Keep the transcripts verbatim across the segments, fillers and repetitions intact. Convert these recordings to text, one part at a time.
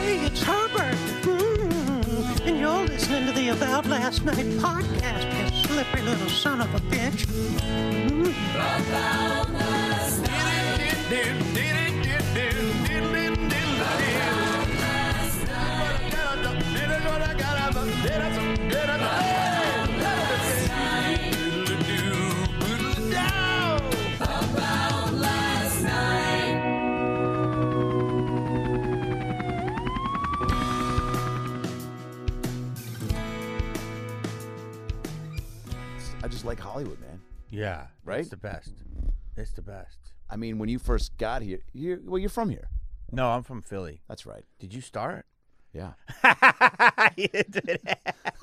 Hey, it's Herbert. Mm, and you're listening to the About Last Night podcast, you slippery little son of a bitch. Mm. About last I just like Hollywood, man. Yeah, Right? It's the best. It's the best. I mean, when you first got here, you well, you're from here. No, I'm from Philly. That's right. Did you start? Yeah. You did it.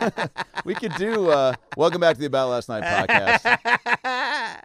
We could do uh, Welcome Back to the About Last Night podcast.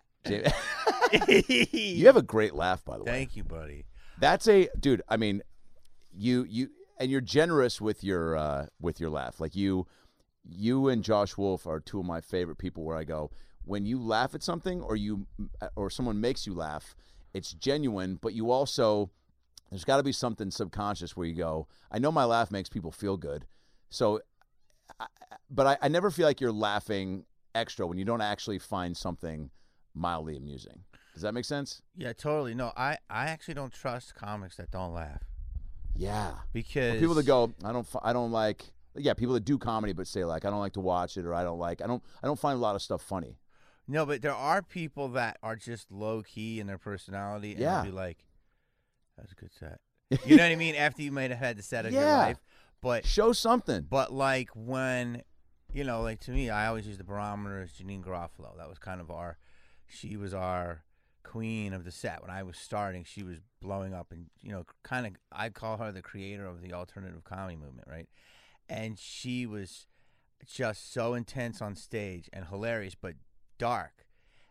Jamie- you have a great laugh, by the way. Thank you, buddy. That's a dude. I mean, you you and you're generous with your uh, with your laugh. Like you, you and Josh Wolf are two of my favorite people. Where I go when you laugh at something, or you or someone makes you laugh, it's genuine. But you also there's got to be something subconscious where you go, I know my laugh makes people feel good, so. I, but I, I never feel like you're laughing extra when you don't actually find something mildly amusing. Does that make sense? Yeah, totally. No, I, I actually don't trust comics that don't laugh. Yeah. Because Or people that go, I don't, I don't like. Yeah, people that do comedy but say like, I don't like to watch it, or I don't like, I don't, I don't find a lot of stuff funny. No, but there are people that are just low key in their personality, and Yeah. they'll be like, "That was a good set." You know what I mean? After you might have had the set of your Yeah. life, but Show something. but like when, you know, like to me, I always use the barometer as Janine Garofalo. That was kind of our, she was our queen of the set. When I was starting, she was blowing up, and you know, kind of, I call her the creator of the alternative comedy movement, right? And she was just so intense on stage and hilarious, but dark.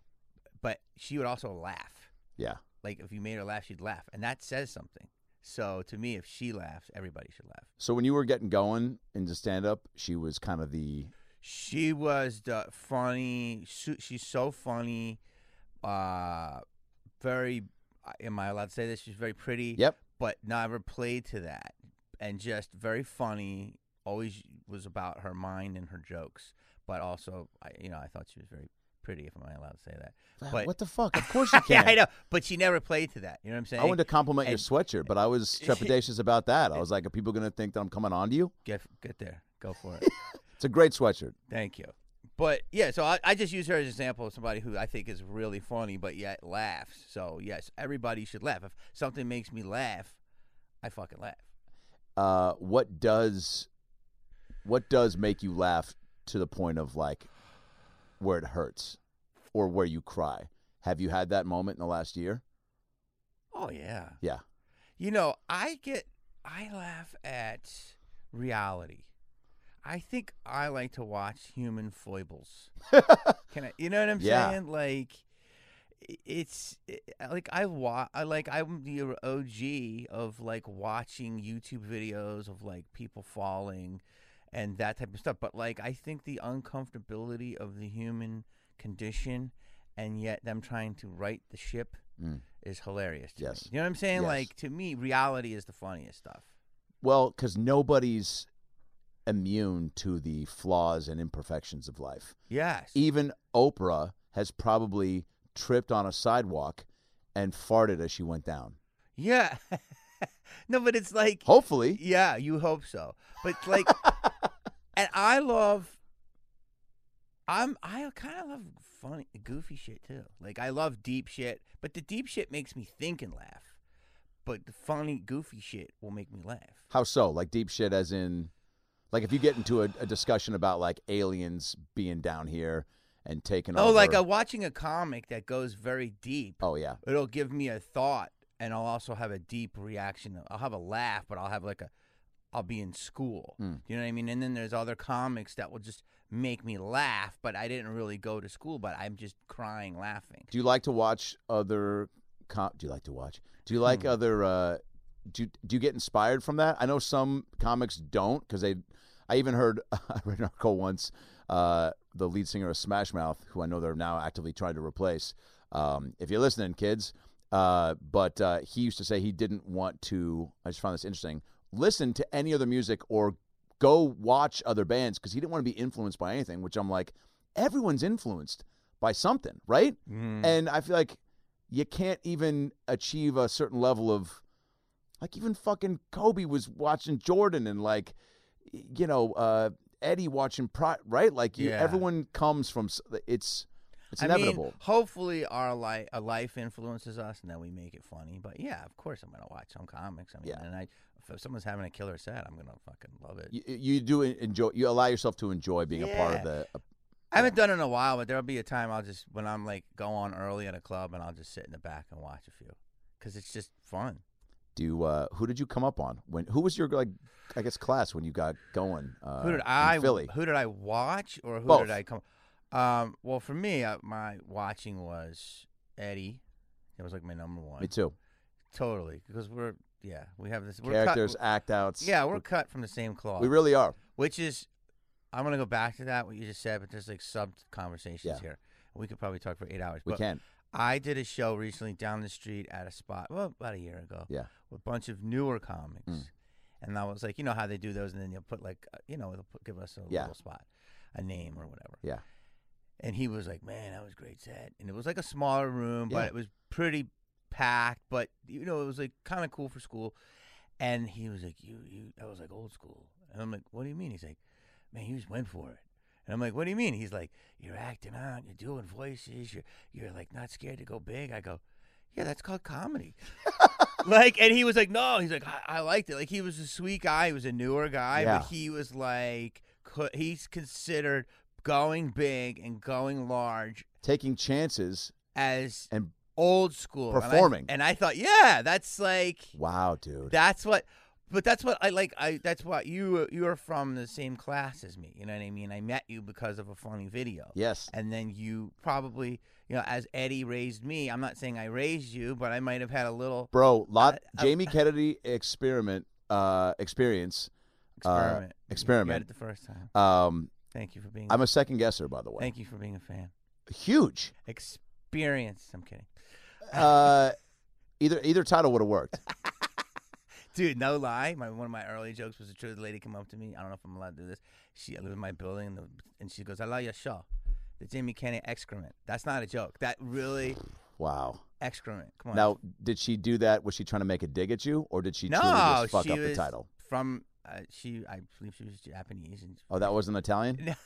But she would also laugh. Yeah. Like if you made her laugh, she'd laugh, and that says something. So to me, if she laughs, everybody should laugh. So when you were getting going into stand up, she was kind of the. She was the funny. She's so funny. Uh, very. Am I allowed to say this? She's very pretty. Yep. But never played to that, and just very funny. Always was about her mind and her jokes, but also, I, you know, I thought she was very pretty. If I'm allowed to say that. But What the fuck? Of course you yeah, can. I know. But she never played to that. You know what I'm saying? I wanted to compliment And- your sweatshirt, but I was trepidatious about that. I was like, are people going to think that I'm coming on to you? Get get there. Go for it. It's a great sweatshirt. Thank you. But yeah, so I, I just use her as an example of somebody who I think is really funny, but yet laughs. So yes, everybody should laugh. If something makes me laugh, I fucking laugh. Uh, what does, what does make you laugh to the point of like, where it hurts, or where you cry? Have you had that moment in the last year? Oh yeah. Yeah. You know, I get I laugh at reality. I think I like to watch human foibles. Can I? You know what I'm Yeah. saying? Like, i- it's it, like I wa- I like I'm the O G of like watching YouTube videos of like people falling and that type of stuff. But like, I think the uncomfortability of the human condition, and yet them trying to right the ship, Mm. is hilarious to Yes. me. You know what I'm saying? Yes. Like, to me, reality is the funniest stuff. Well, because nobody's immune to the flaws and imperfections of life. Yes. Even Oprah has probably tripped on a sidewalk and farted as she went down. Yeah. No, but it's like, Hopefully. yeah, you hope so. But like, and I love, I'm, I kind of love funny, goofy shit too. Like, I love deep shit, but the deep shit makes me think and laugh. But the funny, goofy shit will make me laugh. How so? Like deep shit as in, like if you get into a, a discussion about like aliens being down here and taking Oh, over. like a, watching a comic that goes very deep. Oh, yeah. It'll give me a thought, and I'll also have a deep reaction. I'll have a laugh, but I'll have like a, I'll be in school. Mm. You know what I mean? And then there's other comics that will just make me laugh, but I didn't really go to school, but I'm just crying laughing. Do you like to watch other com- do you like to watch? Do you like Hmm. other uh do you, do you get inspired from that? I know some comics don't, cuz they I even heard I read an article once uh the lead singer of Smash Mouth, who I know they're now actively trying to replace. Um if you're listening, kids, uh but uh he used to say he didn't want to, I just found this interesting, listen to any other music or go watch other bands because he didn't want to be influenced by anything, which I'm like, everyone's influenced by something, right? Mm. And I feel like you can't even achieve a certain level of, like, even fucking Kobe was watching Jordan and, like, you know, uh, Eddie watching, Pri- right? Like, you, Yeah. everyone comes from, s- it's it's I inevitable. mean, hopefully our life, a life influences us, and then we make it funny. But yeah, of course, I'm gonna watch some comics. I mean, Yeah. and I, if someone's having a killer set, I'm gonna fucking love it. you, you do enjoy, you allow yourself to enjoy being a part of Yeah. the, uh, I haven't done it in a while, but there'll be a time I'll just when I'm like go on early at a club, and I'll just sit in the back and watch a few because it's just fun. do, uh, who did you come up on? When Who was your, like, I guess, class when you got going uh, who did in I? Philly? Who did I watch, or who Both. did I come? Um, well, for me, uh, my watching was Eddie. It was like my number one. Me too. Totally, because we're yeah, we have this we're Characters, Cut, act outs. yeah, we're cut from the same cloth. We really are. Which is, I'm gonna go back to that what you just said, but there's like sub conversations Yeah. here. We could probably talk for eight hours. We but can. I did a show recently down the street at a spot, well, about a year ago. Yeah. With a bunch of newer comics, Mm. and I was like, you know how they do those, and then you'll put like, uh, you know, they'll put, give us a Yeah. little spot, a name or whatever. Yeah. And he was like, man, that was a great set. And it was like a smaller room, Yeah. but it was pretty packed. But, you know, it was like kind of cool for school. And he was like, you, you, that was like old school. And I'm like, what do you mean? He's like, man, you just went for it. And I'm like, what do you mean? He's like, you're acting out, you're doing voices, you're, you're like not scared to go big. I go, yeah, that's called comedy. Like, and he was like, no, he's like, I, I liked it. Like, he was a sweet guy. He was a newer guy, Yeah. but he was like, co- he's considered going big and going large Taking chances as and old school And I- performing. and I, thought, yeah, that's like wow, dude. that's what. But that's what I like. I that's what you you are from the same class as me. You know what I mean? I met you because of a funny video. Yes. And then you probably, you know, as Eddie raised me. I'm not saying I raised you, but I might have had a little Bro, lot Uh, uh, Jamie Kennedy experiment uh experience. experiment. Uh, experiment. You got it the first time. Um Thank you for being. I'm a second guesser, by the way. Thank you for being a fan. Huge. Experience. I'm kidding. Uh either either title would have worked. Dude, no lie. My one of my early jokes was a true. The lady came up to me. I don't know if I'm allowed to do this. She I live in my building, and, the, and she goes, "I love your show." The Jamie Kennedy excrement. That's not a joke. That really Wow. excrement. Come on. Now, did she do that? Was she trying to make a dig at you, or did she no, truly just fuck she up was the title? from. Uh, she, I believe she was Japanese. And Oh, that wasn't Italian? you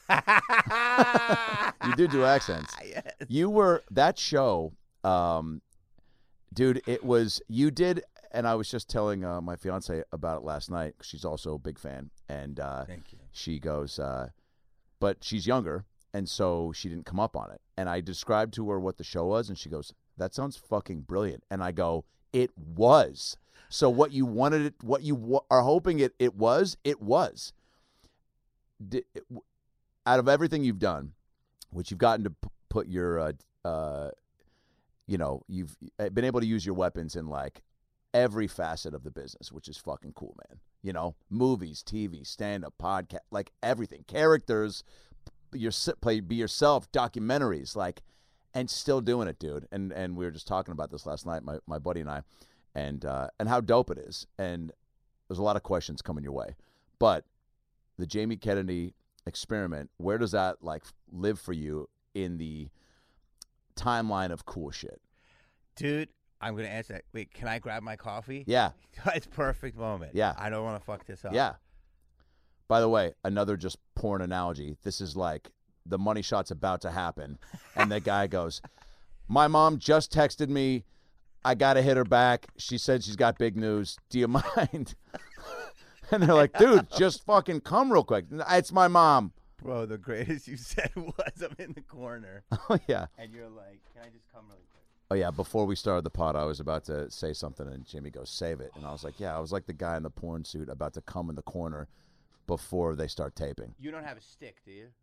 You do do accents. Yes. You were that show, um, dude. It was you did, and I was just telling uh, my fiance about it last night. 'Cause she's also a big fan, and uh, Thank you. she goes, uh, but she's younger, and so she didn't come up on it. And I described to her what the show was, and she goes, "That sounds fucking brilliant." And I go, "It was." So what you wanted it, what you w- are hoping it, it was, it was. Did, it, out of everything you've done, which you've gotten to p- put your, uh, uh, you know, you've been able to use your weapons in like every facet of the business, which is fucking cool, man. You know, movies, T V, stand-up, podcast, like everything, characters, your play, be yourself, documentaries, like, and still doing it, dude. And and we were just talking about this last night, my my buddy and I. And uh, and how dope it is, and there's a lot of questions coming your way, but the Jamie Kennedy experiment, where does that like live for you in the timeline of cool shit? Dude, I'm gonna answer that. Wait, can I grab my coffee? Yeah, It's perfect moment. Yeah. I don't want to fuck this up. yeah. By the way, another just porn analogy. This is like the money shot's about to happen, and the guy goes, "My mom just texted me. I got to hit her back. She said she's got big news. Do you mind?" And they're like, "Dude, just fucking come real quick. It's my mom." Bro, the greatest you said was I'm in the corner. Oh, yeah. And you're like, can I just come really quick? Oh, yeah. Before we started the pod, I was about to say something, and Jimmy goes, "Save it." And I was like, yeah, I was like the guy in the porn suit about to come in the corner before they start taping. You don't have a stick, do you?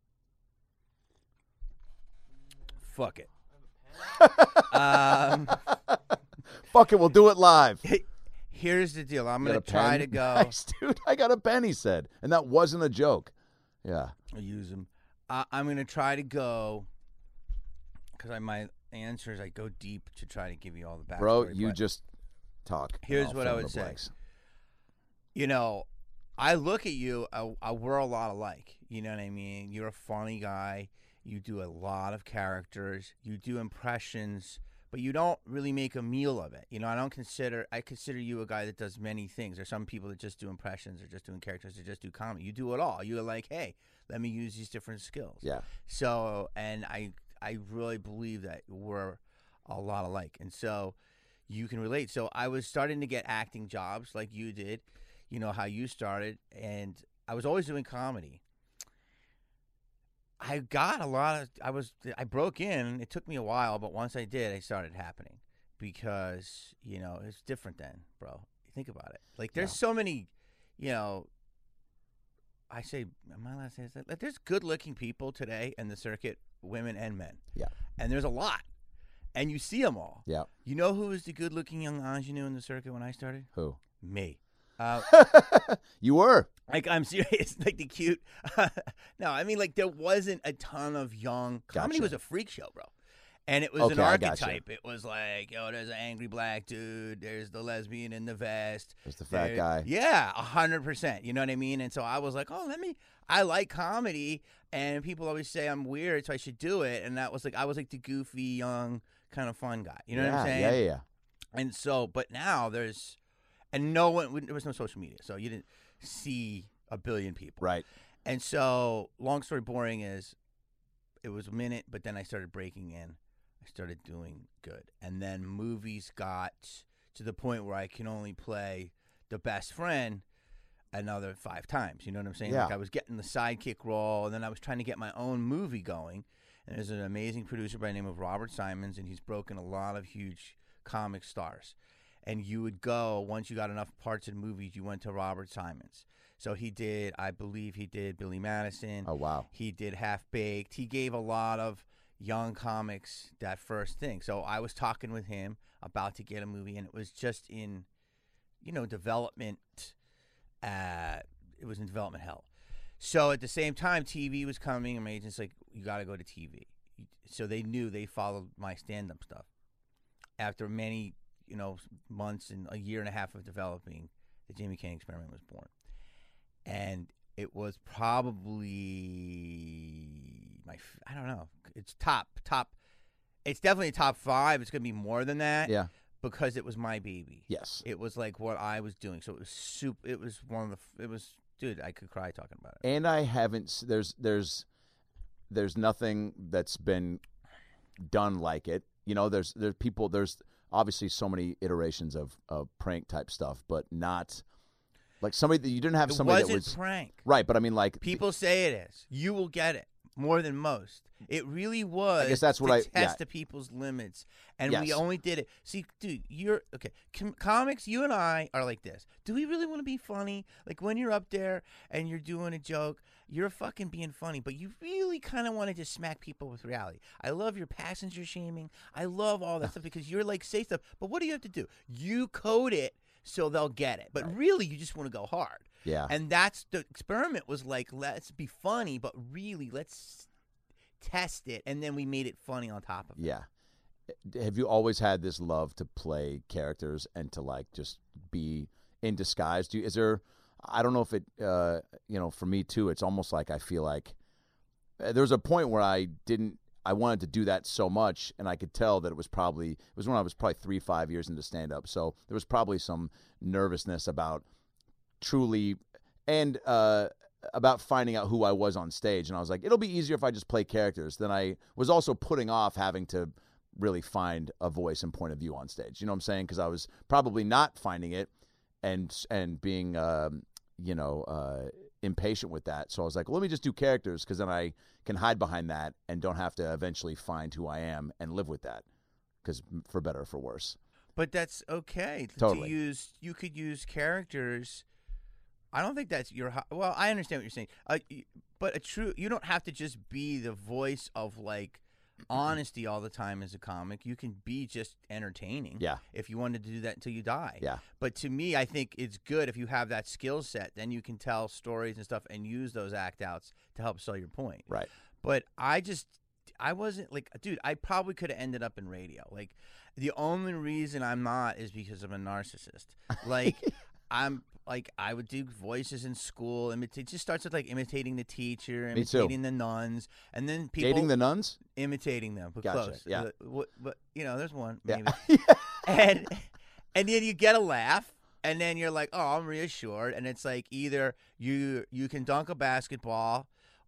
Fuck it. um, Fuck it, we'll do it live. here's the deal. I'm You going got to a try pen? to go. Nice, dude. I got a pen, he said. And that wasn't a joke. Yeah. I'll use them. Uh, I'm going to try to go, because my answers, I go deep to try to give you all the backstory. Bro, you but just talk. and Here's I'll what I fill in would the say. blanks. you know, I look at you, uh, uh, we're a lot alike. You know what I mean? You're a funny guy. You do a lot of characters. You do impressions, but you don't really make a meal of it. You know, I don't consider, I consider you a guy that does many things. There's some people that just do impressions or just doing characters or just do comedy. You do it all. You're like, hey, let me use these different skills. Yeah. So, and I, I really believe that we're a lot alike. And so you can relate. So I was starting to get acting jobs like you did, you know, how you started. And I was always doing comedy. I got a lot of, I was, I broke in. It took me a while, but once I did, it started happening because, you know, it's different then, bro. Think about it. Like, there's Yeah. so many, you know, I say, am I allowed to say this? Like, there's good looking people today in the circuit, women and men. Yeah. And there's a lot. And you see them all. Yeah. You know who was the good looking young ingenue in the circuit when I started? Who? Me. Uh, You were. Like, I'm serious. Like, the cute. No, I mean, like, there wasn't a ton of young. Comedy Gotcha. was a freak show, bro. And it was Okay, an I gotcha. archetype. It was like, yo, there's an angry black dude. There's the lesbian in the vest. There's the fat there- guy. Yeah, one hundred percent. You know what I mean? And so I was like, oh, let me. I like comedy. And people always say I'm weird, so I should do it. And that was like, I was like the goofy, young, kind of fun guy. You know yeah, what I'm saying? Yeah, yeah, yeah. And so, but now there's, and no one, there was no social media, so you didn't see a billion people. Right. And so, long story boring is, it was a minute, but then I started breaking in. I started doing good. And then movies got to the point where I can only play the best friend another five times. You know what I'm saying? Yeah. Like, I was getting the sidekick role, and then I was trying to get my own movie going. And there's an amazing producer by the name of Robert Simons, and he's broken a lot of huge comic stars. And you would go, once you got enough parts in movies, you went to Robert Simons. So he did, I believe he did Billy Madison. Oh, wow. He did Half Baked. He gave a lot of young comics that first thing. So I was talking with him about to get a movie, and it was just in, you know, development. Uh, it was in development hell. So at the same time, T V was coming, and my agent's like, you got to go to T V. So they knew, they followed my stand-up stuff. After many, you know, months and a year and a half of developing, the Jamie Kane Experiment was born. And it was probably my, I don't know, it's top, top, it's definitely top five. It's going to be more than that. Yeah. Because it was my baby. Yes. It was like what I was doing. So it was super, it was one of the, it was, dude, I could cry talking about it. And I haven't, s- there's, there's, there's nothing that's been done like it. You know, there's, there's people, there's obviously so many iterations of, of prank type stuff, but not like somebody that you didn't have It somebody wasn't that was prank. right. But I mean, like People say it is. You will get it more than most. It really was. I guess that's what to I- test yeah. the people's limits, and we Yes. only did it. See, dude, you're okay. Com- comics, you and I are like this. Do we really want to be funny? Like when you're up there and you're doing a joke, you're fucking being funny, but you really kind of want to just smack people with reality. I love your passenger shaming. I love all that stuff because you're like say stuff. But what do you have to do? You code it so they'll get it. But Right. really, you just want to go hard. yeah. And that's the experiment was like, let's be funny, but really let's test it. And then we made it funny on top of it. Yeah. Have you always had this love to play characters and to like just be in disguise? Do you, is there? I don't know if it. Uh, you know, for me too, it's almost like I feel like uh, there was a point where I didn't. I wanted to do that so much, and I could tell that it was probably it was when I was probably three, five years into stand up. So there was probably some nervousness about truly and uh, about finding out who I was on stage. And I was like, it'll be easier if I just play characters. Then I was also putting off having to really find a voice and point of view on stage. You know what I'm saying? Because I was probably not finding it and and being, um, you know, uh, impatient with that. So I was like, well, let me just do characters because then I can hide behind that and don't have to eventually find who I am and live with that. Because for better or for worse. But that's okay Totally. to use. You could use characters. I don't think that's your. Well, I understand what you're saying. Uh, y- but a true, you don't have to just be the voice of like honesty all the time as a comic. You can be just entertaining. Yeah. If you wanted to do that until you die. Yeah. But to me, I think it's good if you have that skill set. Then you can tell stories and stuff and use those act outs to help sell your point. Right. But I just, I wasn't like, dude, I probably could have ended up in radio. Like, the only reason I'm not is because I'm a narcissist. Like, I'm like I would do voices in school. Imitate. Just starts with like imitating the teacher, Me too. imitating the nuns, and then people Dating the nuns? imitating them. But Gotcha, close. yeah. Uh, what- but you know, there's one Yeah. maybe. and and then you get a laugh, and then you're like, oh, I'm reassured. And it's like either you you can dunk a basketball,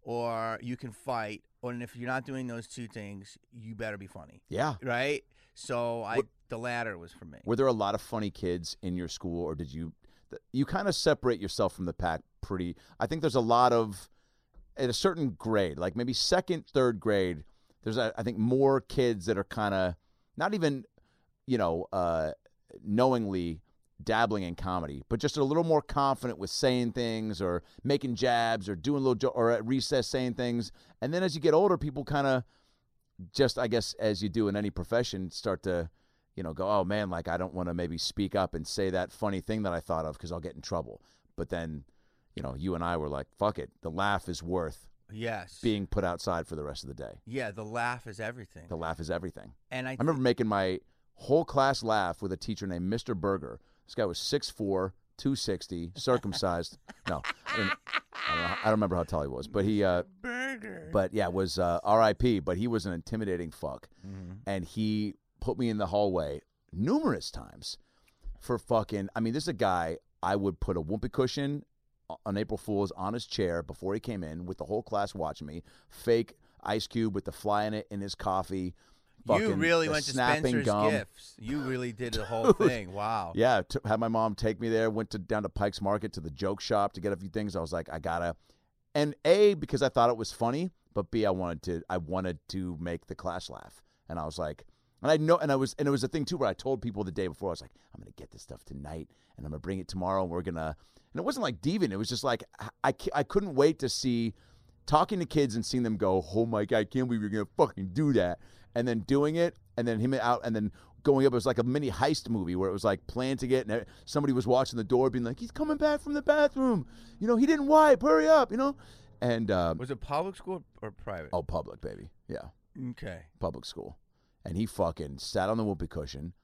or you can fight. And if you're not doing those two things, you better be funny, Yeah. right? So I What- the latter was for me. Were there a lot of funny kids in your school, or did you th- you kind of separate yourself from the pack pretty? I think there's a lot of at a certain grade, like maybe second, third grade. There's a, I think more kids that are kind of not even you know uh, knowingly dabbling in comedy, but just a little more confident with saying things or making jabs or doing little jo- or at recess saying things. And then as you get older, people kind of just, I guess, as you do in any profession, start to, you know, go, oh man, like I don't want to maybe speak up and say that funny thing that I thought of because I'll get in trouble. But then, you know, you and I were like, fuck it. The laugh is worth Yes. being put outside for the rest of the day. Yeah, the laugh is everything. The laugh is everything. and I, I remember making my whole class laugh with a teacher named Mister Berger. This guy was six foot four, two sixty, circumcised. No, I don't, I, don't know, I don't remember how tall he was, but he, uh, burger. but yeah, was uh, R I P. But he was an intimidating fuck, Mhm. and he put me in the hallway numerous times for fucking. I mean, this is a guy I would put a whoopee cushion on April Fool's on his chair before he came in with the whole class watching me. Fake Ice Cube with the fly in it in his coffee. You fucking really the went to snapping Spencer's gum. Gifts. You really did the whole thing. Wow. Yeah, t- had my mom take me there. Went to down to Pike's Market to the joke shop to get a few things. I was like, I gotta, and A, because I thought it was funny, but B, I wanted to, I wanted to make the class laugh, and I was like, and I know, and I was, and it was a thing too where I told people the day before, I was like, I'm gonna get this stuff tonight, and I'm gonna bring it tomorrow, and we're gonna, and it wasn't like deviant. It was just like I, I, I couldn't wait to see, talking to kids and seeing them go, oh my god, I can't believe you're gonna fucking do that, and then doing it. And then him out, and then going up. It was like a mini heist movie where it was like planting it, and somebody was watching the door, being like, "He's coming back from the bathroom. You know, he didn't wipe. Hurry up!" You know, and um, Was it public school or private? oh, public, baby, yeah, Okay. public school. And he fucking sat on the whoopee cushion,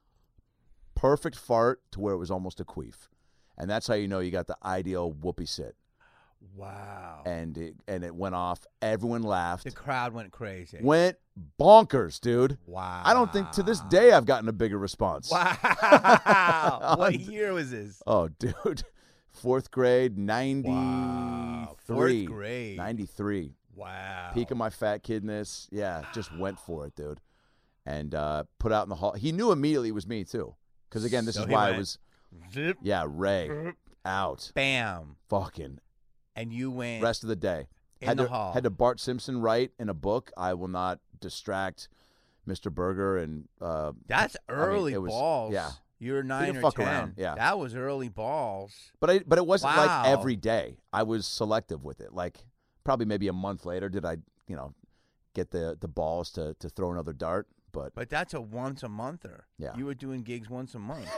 perfect fart to where it was almost a queef, and that's how you know you got the ideal whoopee sit. Wow. And it and it went off. Everyone laughed. The crowd went crazy. Went bonkers, dude. Wow. I don't think to this day I've gotten a bigger response. Wow. What year was this? Oh, dude. Fourth grade, ninety-three. Wow. Fourth grade. ninety-three. Wow. Peak of my fat kidness. Yeah, just went for it, dude. And uh, put out in the hall. He knew immediately it was me, too. Because, again, this So is he why went, it was, Zip. yeah, Ray, out. Bam. Fucking And you went rest of the day. in had the to, hall. Had to Bart Simpson write in a book, I will not distract Mister Berger. And uh, That's early it was- balls. yeah. You were nine didn't or fuck ten. around, yeah. That was early balls. But I, but it wasn't Wow. like every day. I was selective with it. Like probably maybe a month later did I, you know, get the, the balls to, to throw another dart. But But that's a once a monther. Yeah. You were doing gigs once a month.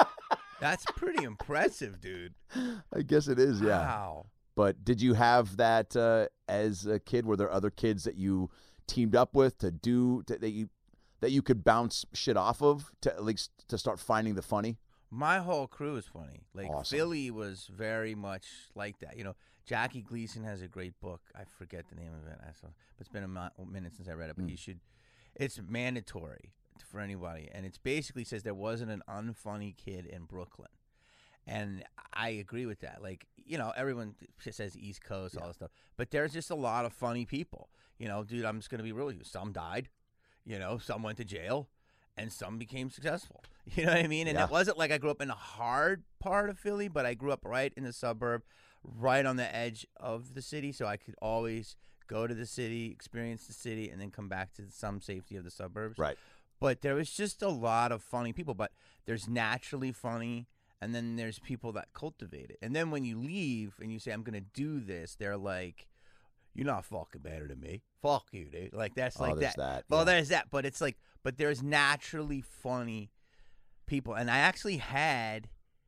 That's pretty impressive, dude. I guess it is, yeah. Wow. But did you have that uh, as a kid? Were there other kids that you teamed up with to do to, that you that you could bounce shit off of to at least to start finding the funny? My whole crew is funny. Like Awesome. Philly was very much like that. You know, Jackie Gleason has a great book. I forget the name of it. I saw, but it's been a mo- minute since I read it. But Mm. you should. It's mandatory for anybody, and it basically says there wasn't an unfunny kid in Brooklyn, and I agree with that. Like, you know, everyone says East Coast, all this stuff, but there's just a lot of funny people. You know, dude, I'm just gonna be real with you. Some died. You know, some went to jail. And some became successful. You know what I mean? And Yeah. it wasn't like I grew up in a hard part of Philly, but I grew up right in the suburb, right on the edge of the city. So I could always go to the city, experience the city, and then come back to some safety of the suburbs. Right. But there was just a lot of funny people. But there's naturally funny, and then there's people that cultivate it. And then when you leave and you say, I'm going to do this, they're like, you're not fucking better than me. Fuck you, dude. Like, that's Oh, like there's that. that, Well, yeah. there's that. But it's like, but there's naturally funny people. And I actually had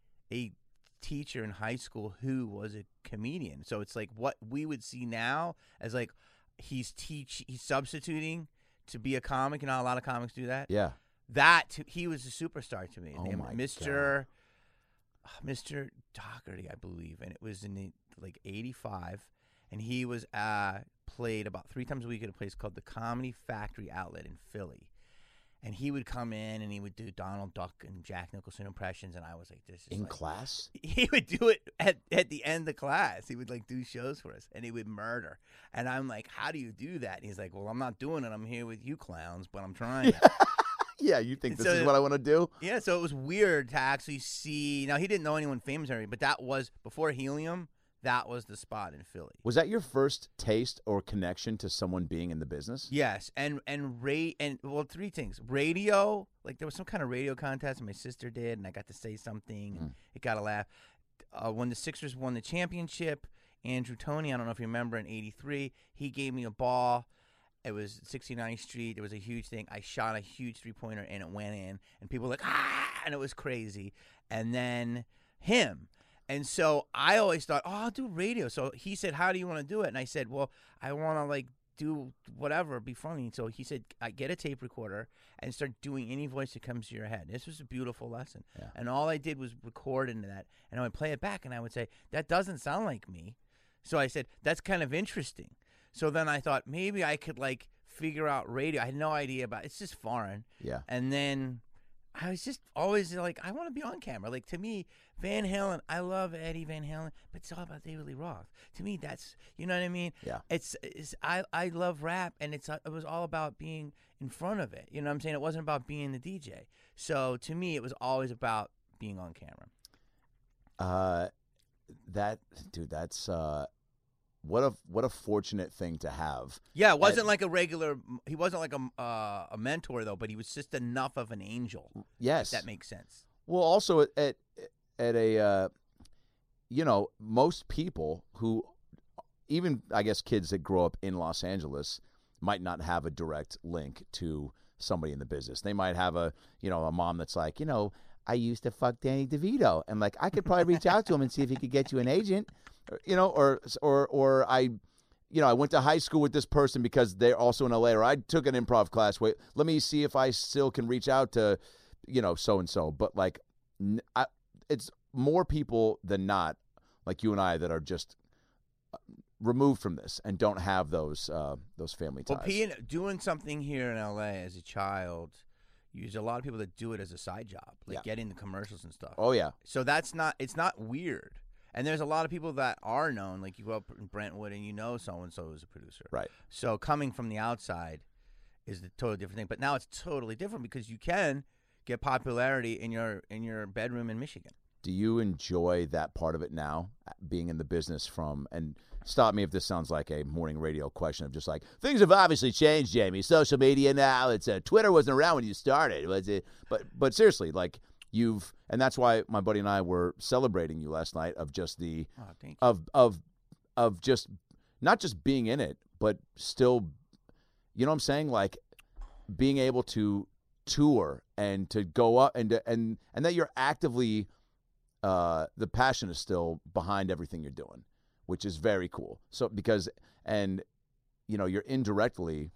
a teacher in high school who was a comedian. So it's like what we would see now as like he's teach he's substituting to be a comic, and not a lot of comics do that. Yeah. That to, he was a superstar to me. Oh Named my Mister Mister Doherty, I believe, and it was in the, like eighty-five, and he was uh, played about three times a week at a place called the Comedy Factory Outlet in Philly. And he would come in and he would do Donald Duck and Jack Nicholson impressions, and I was like, "This is In like, class? He would do it at at the end of class. He would like do shows for us, and he would murder. And I'm like, "How do you do that?" And he's like, "Well, I'm not doing it. I'm here with you clowns, but I'm trying." Yeah, you think this So- is what I want to do? Yeah, so it was weird to actually see. Now he didn't know anyone famous or anything, but that was before Helium. That was the spot in Philly. Was that your first taste or connection to someone being in the business? Yes, and and ra- and well, three things. Radio, like there was some kind of radio contest, and my sister did, and I got to say something, and Mm. it got a laugh. Uh, when the Sixers won the championship, Andrew Toney, I don't know if you remember, in eighty-three, he gave me a ball. It was sixty-ninth Street. It was a huge thing. I shot a huge three-pointer, and it went in, and people were like, ah, and it was crazy. And then him. And so I always thought, oh, I'll do radio. So he said, how do you want to do it? And I said, well, I want to, like, do whatever, be funny. So he said, I get a tape recorder and start doing any voice that comes to your head. This was a beautiful lesson. Yeah. And all I did was record into that. And I would play it back, and I would say, that doesn't sound like me. So I said, that's kind of interesting. So then I thought, maybe I could, like, figure out radio. I had no idea about it. It's just foreign. Yeah. And then I was just always like, I want to be on camera. Like, to me, Van Halen, I love Eddie Van Halen, but it's all about David Lee Roth. To me, that's, you know what I mean? Yeah. It's, it's I, I love rap, and it's it was all about being in front of it. You know what I'm saying? It wasn't about being the D J. So to me, it was always about being on camera. Uh, that dude, that's uh, what a what a fortunate thing to have. Yeah, it wasn't And- like a regular, he wasn't like a, uh, a mentor, though, but he was just enough of an angel. Yes, If that makes sense. Well, also at at, at a uh, you know, most people who, even I guess kids that grow up in Los Angeles, might not have a direct link to somebody in the business. They might have a you know a mom that's like, you know, I used to fuck Danny DeVito, and like I could probably reach out to him and see if he could get you an agent, or, you know, or or or I. You know, I went to high school with this person because they're also in L A, or I took an improv class. Wait, let me see if I still can reach out to, you know, so and so. But like, n I, it's more people than not, like you and I, that are just removed from this and don't have those uh, those family ties. Well, being, doing something here in L A as a child, there's a lot of people that do it as a side job, like Yeah. getting the commercials and stuff. Oh yeah, So that's not, it's not weird. And there's a lot of people that are known, like you grow up in Brentwood and you know so-and-so is a producer. right. So coming from the outside is a totally different thing. But now it's totally different because you can get popularity in your in your bedroom in Michigan. Do you enjoy that part of it now, being in the business from, and stop me if this sounds like a morning radio question of just like, things have obviously changed, Jamie. Social media now, it's uh, Twitter wasn't around when you started, was it? But, but seriously, like you've, and that's why my buddy and I were celebrating you last night of just the, Oh, thank you. of, of, of just, not just being in it, but still, you know what I'm saying? Like being able to tour and to go up and, to, and, and that you're actively, Uh, the passion is still behind everything you're doing, which is very cool. So because, and, you know, you're indirectly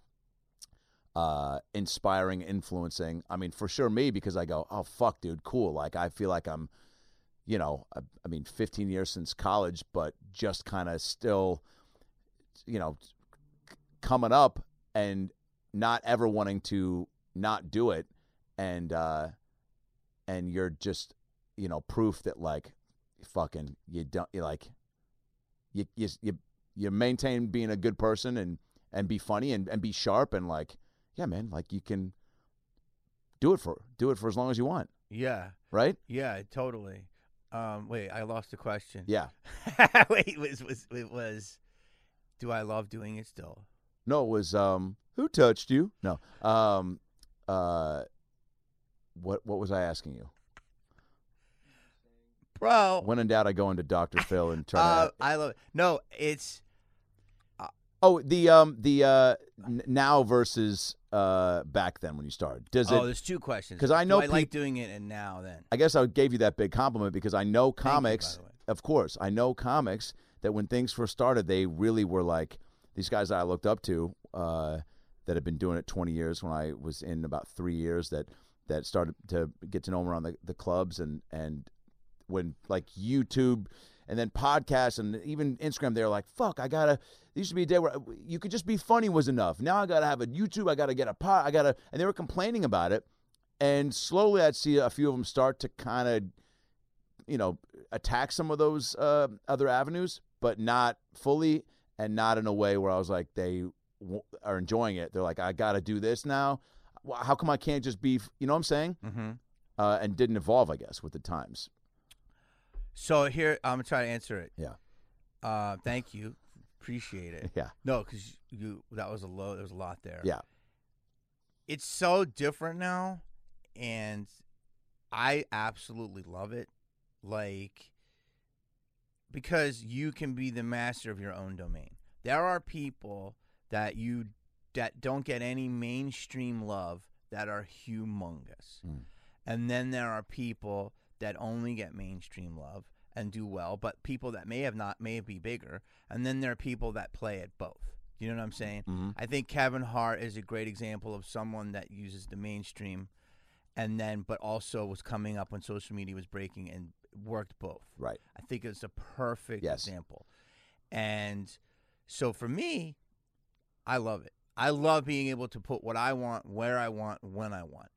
uh, inspiring, influencing. I mean, for sure me, because I go, oh, fuck, dude, cool. Like, I feel like I'm, you know, I, I mean, fifteen years since college, but just kind of still, you know, c- coming up and not ever wanting to not do it. And, uh, and you're just, you know, proof that like fucking you don't you like you you you, you maintain being a good person and and be funny and, and be sharp and like, yeah, man, like you can do it for do it for as long as you want, Yeah, right? yeah, totally. Um, wait, I lost the question. Yeah. wait, it was was it was? Do I love doing it still? No, it was um who touched you? No. Um uh what what was I asking you? Bro, When in doubt, I go into Doctor Phil and try uh, to. I love it. No, it's Oh, the um the uh n- now versus uh back then when you started. Does oh, it? there's two questions. 'Cause I know Do I like peop- doing it and now then. I guess I gave you that big compliment because I know you, by comics. the way. Of course, I know comics that when things first started, they really were like these guys that I looked up to uh, that had been doing it twenty years. When I was in about three years, that that started to get to know them around the, the clubs and and when like YouTube and then podcasts and even Instagram, they're like, fuck, I gotta. There used to be a day where you could just be funny was enough. Now I gotta have a YouTube. I gotta get a pod. I gotta, and they were complaining about it. And slowly, I'd see a few of them start to kind of, you know, attack some of those uh, other avenues, but not fully, and not in a way where I was like, they w- are enjoying it. They're like, I gotta do this now. Well, how come I can't just be? You know what I'm saying? Mm-hmm. Uh, and didn't evolve, I guess, with the times. So here, I'm going to try to answer it. Yeah. Uh, thank you. Appreciate it. Yeah. No, because you that was a low. There was a lot there. Yeah. It's so different now, and I absolutely love it. Like, because you can be the master of your own domain. There are people that you that don't get any mainstream love that are humongous. Mm. And then there are people that only get mainstream love and do well, but people that may have not may be bigger. And then there are people that play at both. You know what I'm saying? Mm-hmm. I think Kevin Hart is a great example of someone that uses the mainstream and then but also was coming up when social media was breaking and worked both. Right. I think it's a perfect Yes. example. And so for me, I love it. I love being able to put what I want, where I want, when I want.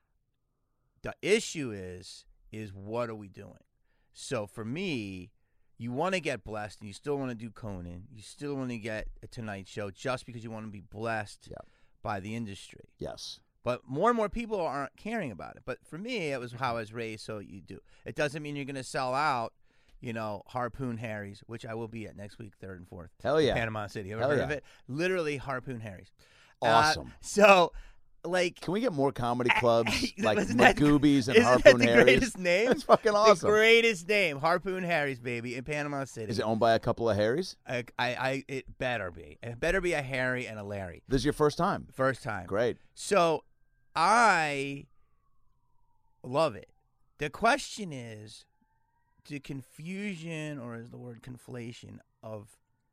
The issue is, is what are we doing? So for me, you want to get blessed, and you still want to do Conan. You still want to get a Tonight Show just because you want to be blessed Yep. by the industry. Yes. But more and more people aren't caring about it. But for me, it was how I was raised, so you do. It doesn't mean you're going to sell out, you know, Harpoon Harry's, which I will be at next week, third and fourth. Hell yeah. Panama City. Ever Hell heard yeah. of it? Literally Harpoon Harry's. Awesome. Uh, so, like... Can we get more comedy clubs like Isn't that- Magoobies and isn't Harpoon that the Harry's? greatest name? That's fucking awesome. The greatest name. Harpoon Harry's, baby, in Panama City. Is it owned by a couple of Harrys? I, I, I, it better be. It better be a Harry and a Larry. This is your first time. First time. Great. So, I love it. The question is, the confusion, or is the word conflation, of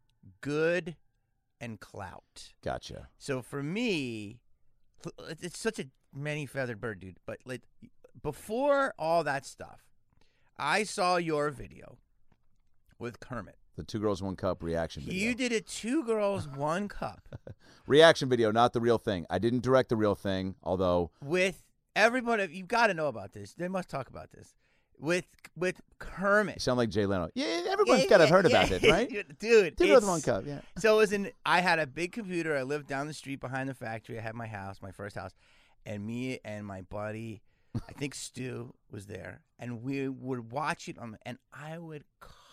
good and clout. Gotcha. So for me, it's such a many-feathered bird, dude. But like before all that stuff, I saw your video with Kermit. The Two Girls, One Cup reaction video. You did a two girls, one cup Reaction video, not the real thing. I didn't direct the real thing, although... with everybody. You've got to know about this. They must talk about this. With with Kermit. You sound like Jay Leno. Yeah, everyone's Yeah, got to have heard yeah, about it, yeah. right? Dude, Two Girls, it's- One Cup, yeah. So it was in, I had a big computer. I lived down the street behind the factory. I had my house, my first house. And me and my buddy, I think Stu, was there. And we would watch it, on, and I would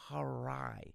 cry.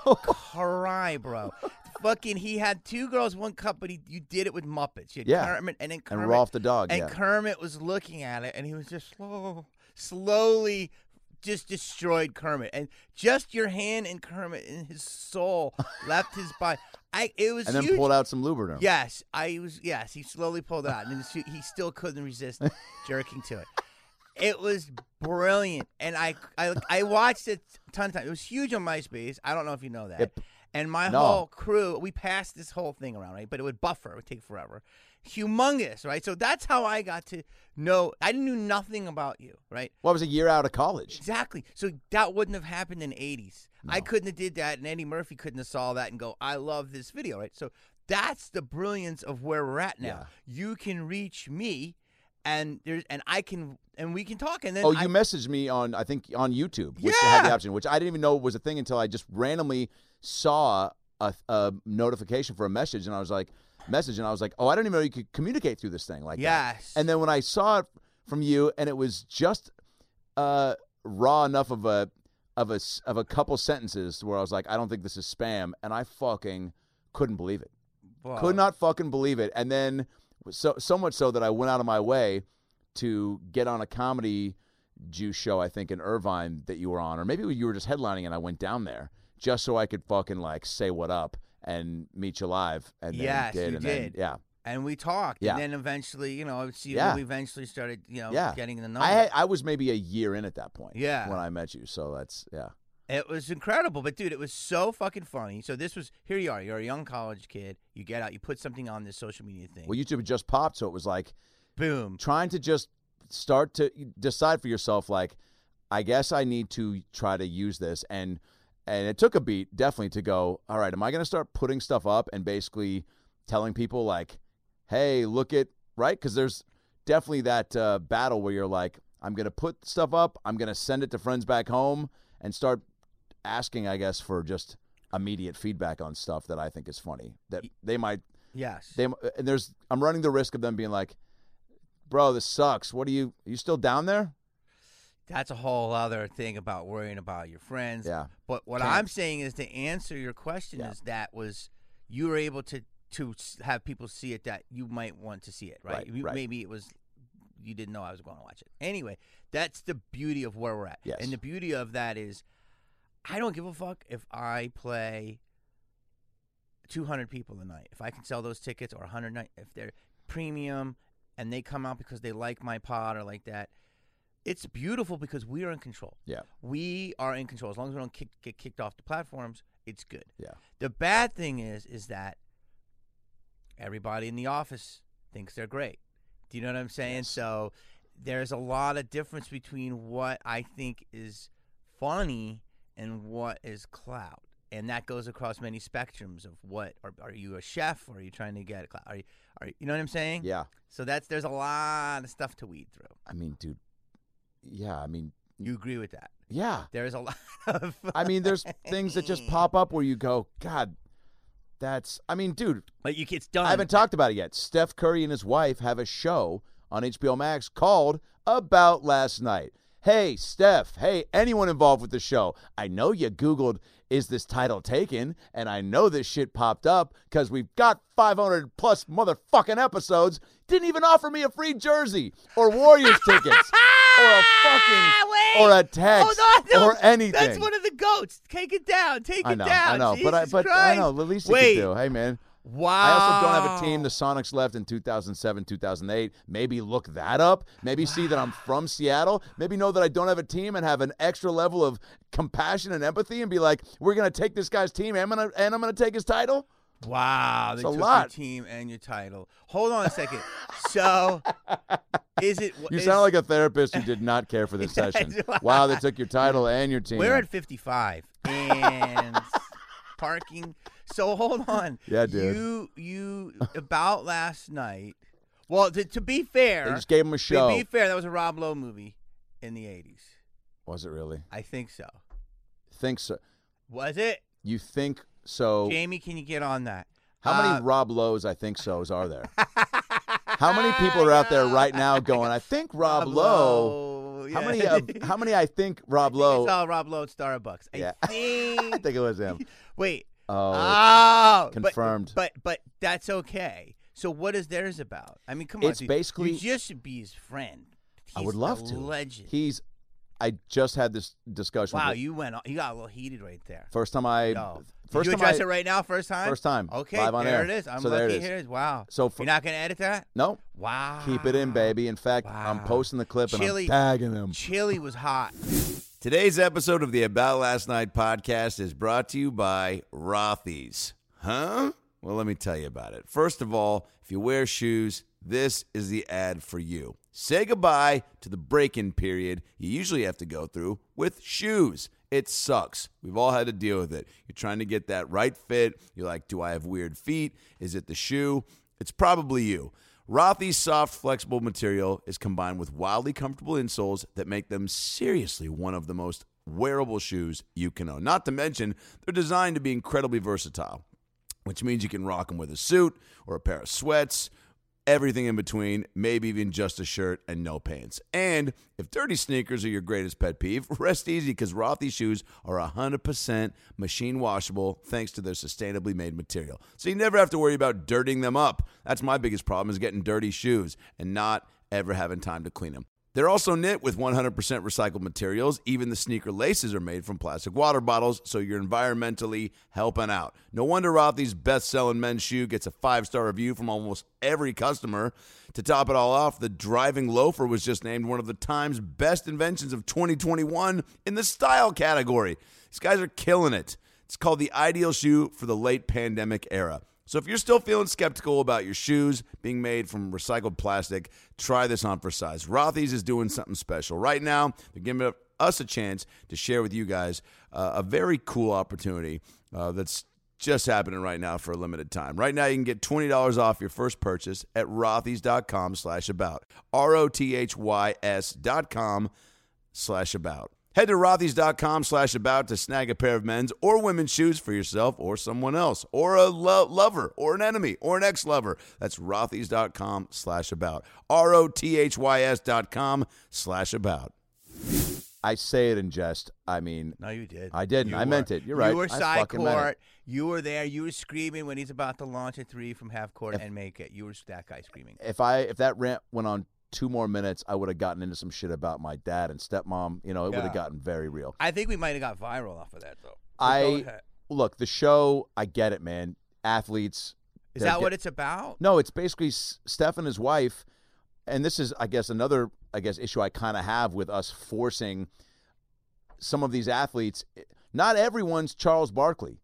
Cry, bro. Fucking, he had Two Girls, One Cup, but he, you did it with Muppets. You had Yeah. Kermit, and then Kermit. And Rolf the dog, And yeah. Kermit was looking at it, and he was just slow, slowly just destroyed Kermit. And just your hand in Kermit, and his soul left his body. I it was And then huge. pulled out some lubricant. Yes, I was. Yes, he slowly pulled it out, and then he still couldn't resist jerking to it. It was brilliant, and I, I I watched it a ton of times. It was huge on MySpace. I don't know if you know that. Yep. And my No. whole crew, we passed this whole thing around, right? But it would buffer. It would take forever. Humongous, right? So that's how I got to know. I knew nothing about you, right? Well, I was a year out of college. Exactly. So that wouldn't have happened in the eighties. I couldn't have did that, and Eddie Murphy couldn't have saw that and go, I love this video, right? So that's the brilliance of where we're at now. Yeah. You can reach me, and there's and I can and we can talk. And then Oh, you I, messaged me on, I think, on YouTube, which had the Yeah. option, which I didn't even know was a thing until I just randomly saw a, a notification for a message, and I was like, message, and I was like, oh, I didn't even know you could communicate through this thing like that. Yes. And then when I saw it from you, and it was just uh, raw enough of a of a s- of a couple sentences where I was like, I don't think this is spam, and I fucking couldn't believe it. Whoa. Could not fucking believe it. And then so so much so that I went out of my way to get on a comedy juice show, I think in Irvine that you were on, or maybe you were just headlining and I went down there just so I could fucking like say what up and meet you live. And then Yes, did, you and then, did. yeah. And we talked, Yeah. and then eventually, you know, I would see Yeah. we eventually started, you know, Yeah. getting the number. I had, I was maybe a year in at that point. Yeah. When I met you. So that's yeah. It was incredible, but dude, it was so fucking funny. So this was here. You are. You're a young college kid. You get out. You put something on this social media thing. Well, YouTube had just popped, so it was like Boom. trying to just start to decide for yourself, like, I guess I need to try to use this. And and it took a beat, definitely, to go, all right, am I going to start putting stuff up and basically telling people, like, hey, look at, right? Because there's definitely that uh, battle where you're like, I'm going to put stuff up, I'm going to send it to friends back home, and start asking, I guess, for just immediate feedback on stuff that I think is funny. That they might, Yes. they and there's, I'm running the risk of them being like, bro, this sucks. What are you, are you still down there? That's a whole other thing about worrying about your friends. Yeah. But what Can't. I'm saying is to answer your question Yeah. is that was you were able to to s- have people see it that you might want to see it, right? Right, You- right. Maybe it was you didn't know I was going to watch it. Anyway, that's the beauty of where we're at. Yes. And the beauty of that is I don't give a fuck if I play two hundred people a night. If I can sell those tickets or one hundred night, if they're premium and they come out because they like my pod or like that, it's beautiful because we are in control. Yeah. We are in control. As long as we don't kick, get kicked off the platforms, it's good. Yeah. The bad thing is, is that everybody in the office thinks they're great. Do you know what I'm saying? Yes. So there's a lot of difference between what I think is funny and what is clout. And that goes across many spectrums of what are, are you a chef or are you trying to get clout? Are you, are you, you know what I'm saying? Yeah. So that's there's a lot of stuff to weed through. I mean, dude, yeah, I mean, You agree with that? yeah. There's a lot of. I mean, there's things that just pop up where you go, God, that's, I mean, dude, But you, it's done. I haven't talked about it yet. Steph Curry and his wife have a show on H B O Max called About Last Night. Hey, Steph, hey, anyone involved with the show, I know you Googled, is this title taken? And I know this shit popped up because we've got five hundred plus motherfucking episodes. Didn't even offer me a free jersey or Warriors tickets or a fucking, Wait. or a text Hold on, no. or anything. That's one of the goats. Take it down. Take I it know, down. I know, but I, Jesus but I Christ. know the least Wait. you can do. Hey, man. Wow. I also don't have a team. The Sonics left in two thousand seven, two thousand eight. Maybe look that up. Maybe see that I'm from Seattle. Maybe know that I don't have a team and have an extra level of compassion and empathy and be like, we're going to take this guy's team and I'm going to and I'm going to take his title. Wow. They It's a took lot. your team and your title. Hold on a second. So, is it? You is, sound like a therapist who did not care for this session. Wow, they took your title and your team. We're at fifty-five and parking. So hold on. Yeah, dude. You you about last night. Well, to, to be fair, They just gave him a show. to be fair, that was a Rob Lowe movie in the eighties. Was it really? I think so. Think so. Was it? You think so? Jamie, can you get on that? How many Uh, Rob Lowe's I think so's are there? How many people are out there right now going, I think Rob, Lowe. How yeah. many? Uh, how many? I think Rob I think Lowe. it's all Rob Lowe at Starbucks. I Yeah. think. I think it was him. Wait. Oh, Oh, but- confirmed. But, but that's okay. So what is theirs about? I mean, come on. It's dude. basically- you just should be his friend. I He's would love a to. Legend. He's. I just had this discussion. wow, with, you went. You got a little heated right there. first time I. No. First Did you time address I, it right now? First time. First time. Okay. Live on there air. it is. I'm so lucky. there it is. Here it is. Wow. So for, You're not gonna edit that? no, Wow. keep it in, baby. In fact, I'm Wow. posting the clip Chili- and I'm tagging him. Chili was hot. Today's episode of the About Last Night podcast is brought to you by Rothy's. Huh? Well, let me tell you about it. First of all, if you wear shoes, this is the ad for you. Say goodbye to the break-in period you usually have to go through with shoes. It sucks. We've all had to deal with it. You're trying to get that right fit. You're like, do I have weird feet? Is it the shoe? It's probably you. Rothy's soft, flexible material is combined with wildly comfortable insoles that make them seriously one of the most wearable shoes you can own. Not to mention, they're designed to be incredibly versatile, which means you can rock them with a suit or a pair of sweats, everything in between, maybe even just a shirt and no pants. And if dirty sneakers are your greatest pet peeve, rest easy because Rothy shoes are one hundred percent machine washable thanks to their sustainably made material. So you never have to worry about dirtying them up. That's my biggest problem is getting dirty shoes and not ever having time to clean them. They're also knit with one hundred percent recycled materials. Even the sneaker laces are made from plastic water bottles, so you're environmentally helping out. No wonder Rothy's best-selling men's shoe gets a five-star review from almost every customer. To top it all off, the driving loafer was just named one of the Time's best inventions of twenty twenty-one in the style category. These guys are killing it. It's called the ideal shoe for the late pandemic era. So if you're still feeling skeptical about your shoes being made from recycled plastic, try this on for size. Rothy's is doing something special. Right now, they're giving, us a chance to share with you guys uh, a very cool opportunity uh, that's just happening right now for a limited time. Right now, you can get twenty dollars off your first purchase at rothys.com slash about. R O T H Y S dot com slash about. Head to rothys.com slash about to snag a pair of men's or women's shoes for yourself or someone else, or a lo- lover, or an enemy, or an ex-lover. That's rothys.com slash about. R O T H Y S dot com slash about. I say it in jest. I mean, No, you did. I didn't. You I were. meant it. You're right. You were I side fucking meant it. court. You were there. You were screaming when he's about to launch a three from half court If- and make it. You were that guy screaming. If I if that rant went on two more minutes, I would have gotten into some shit about my dad and stepmom. You know, it would Yeah. have gotten very real. I think we might have got viral off of that, though. So go I ahead. look the show. I get it, man. Athletes. Is they're that what get- it's about? No, it's basically S- Steph and his wife, and this is, I guess, another, I guess, issue I kind of have with us forcing some of these athletes. Not everyone's Charles Barkley.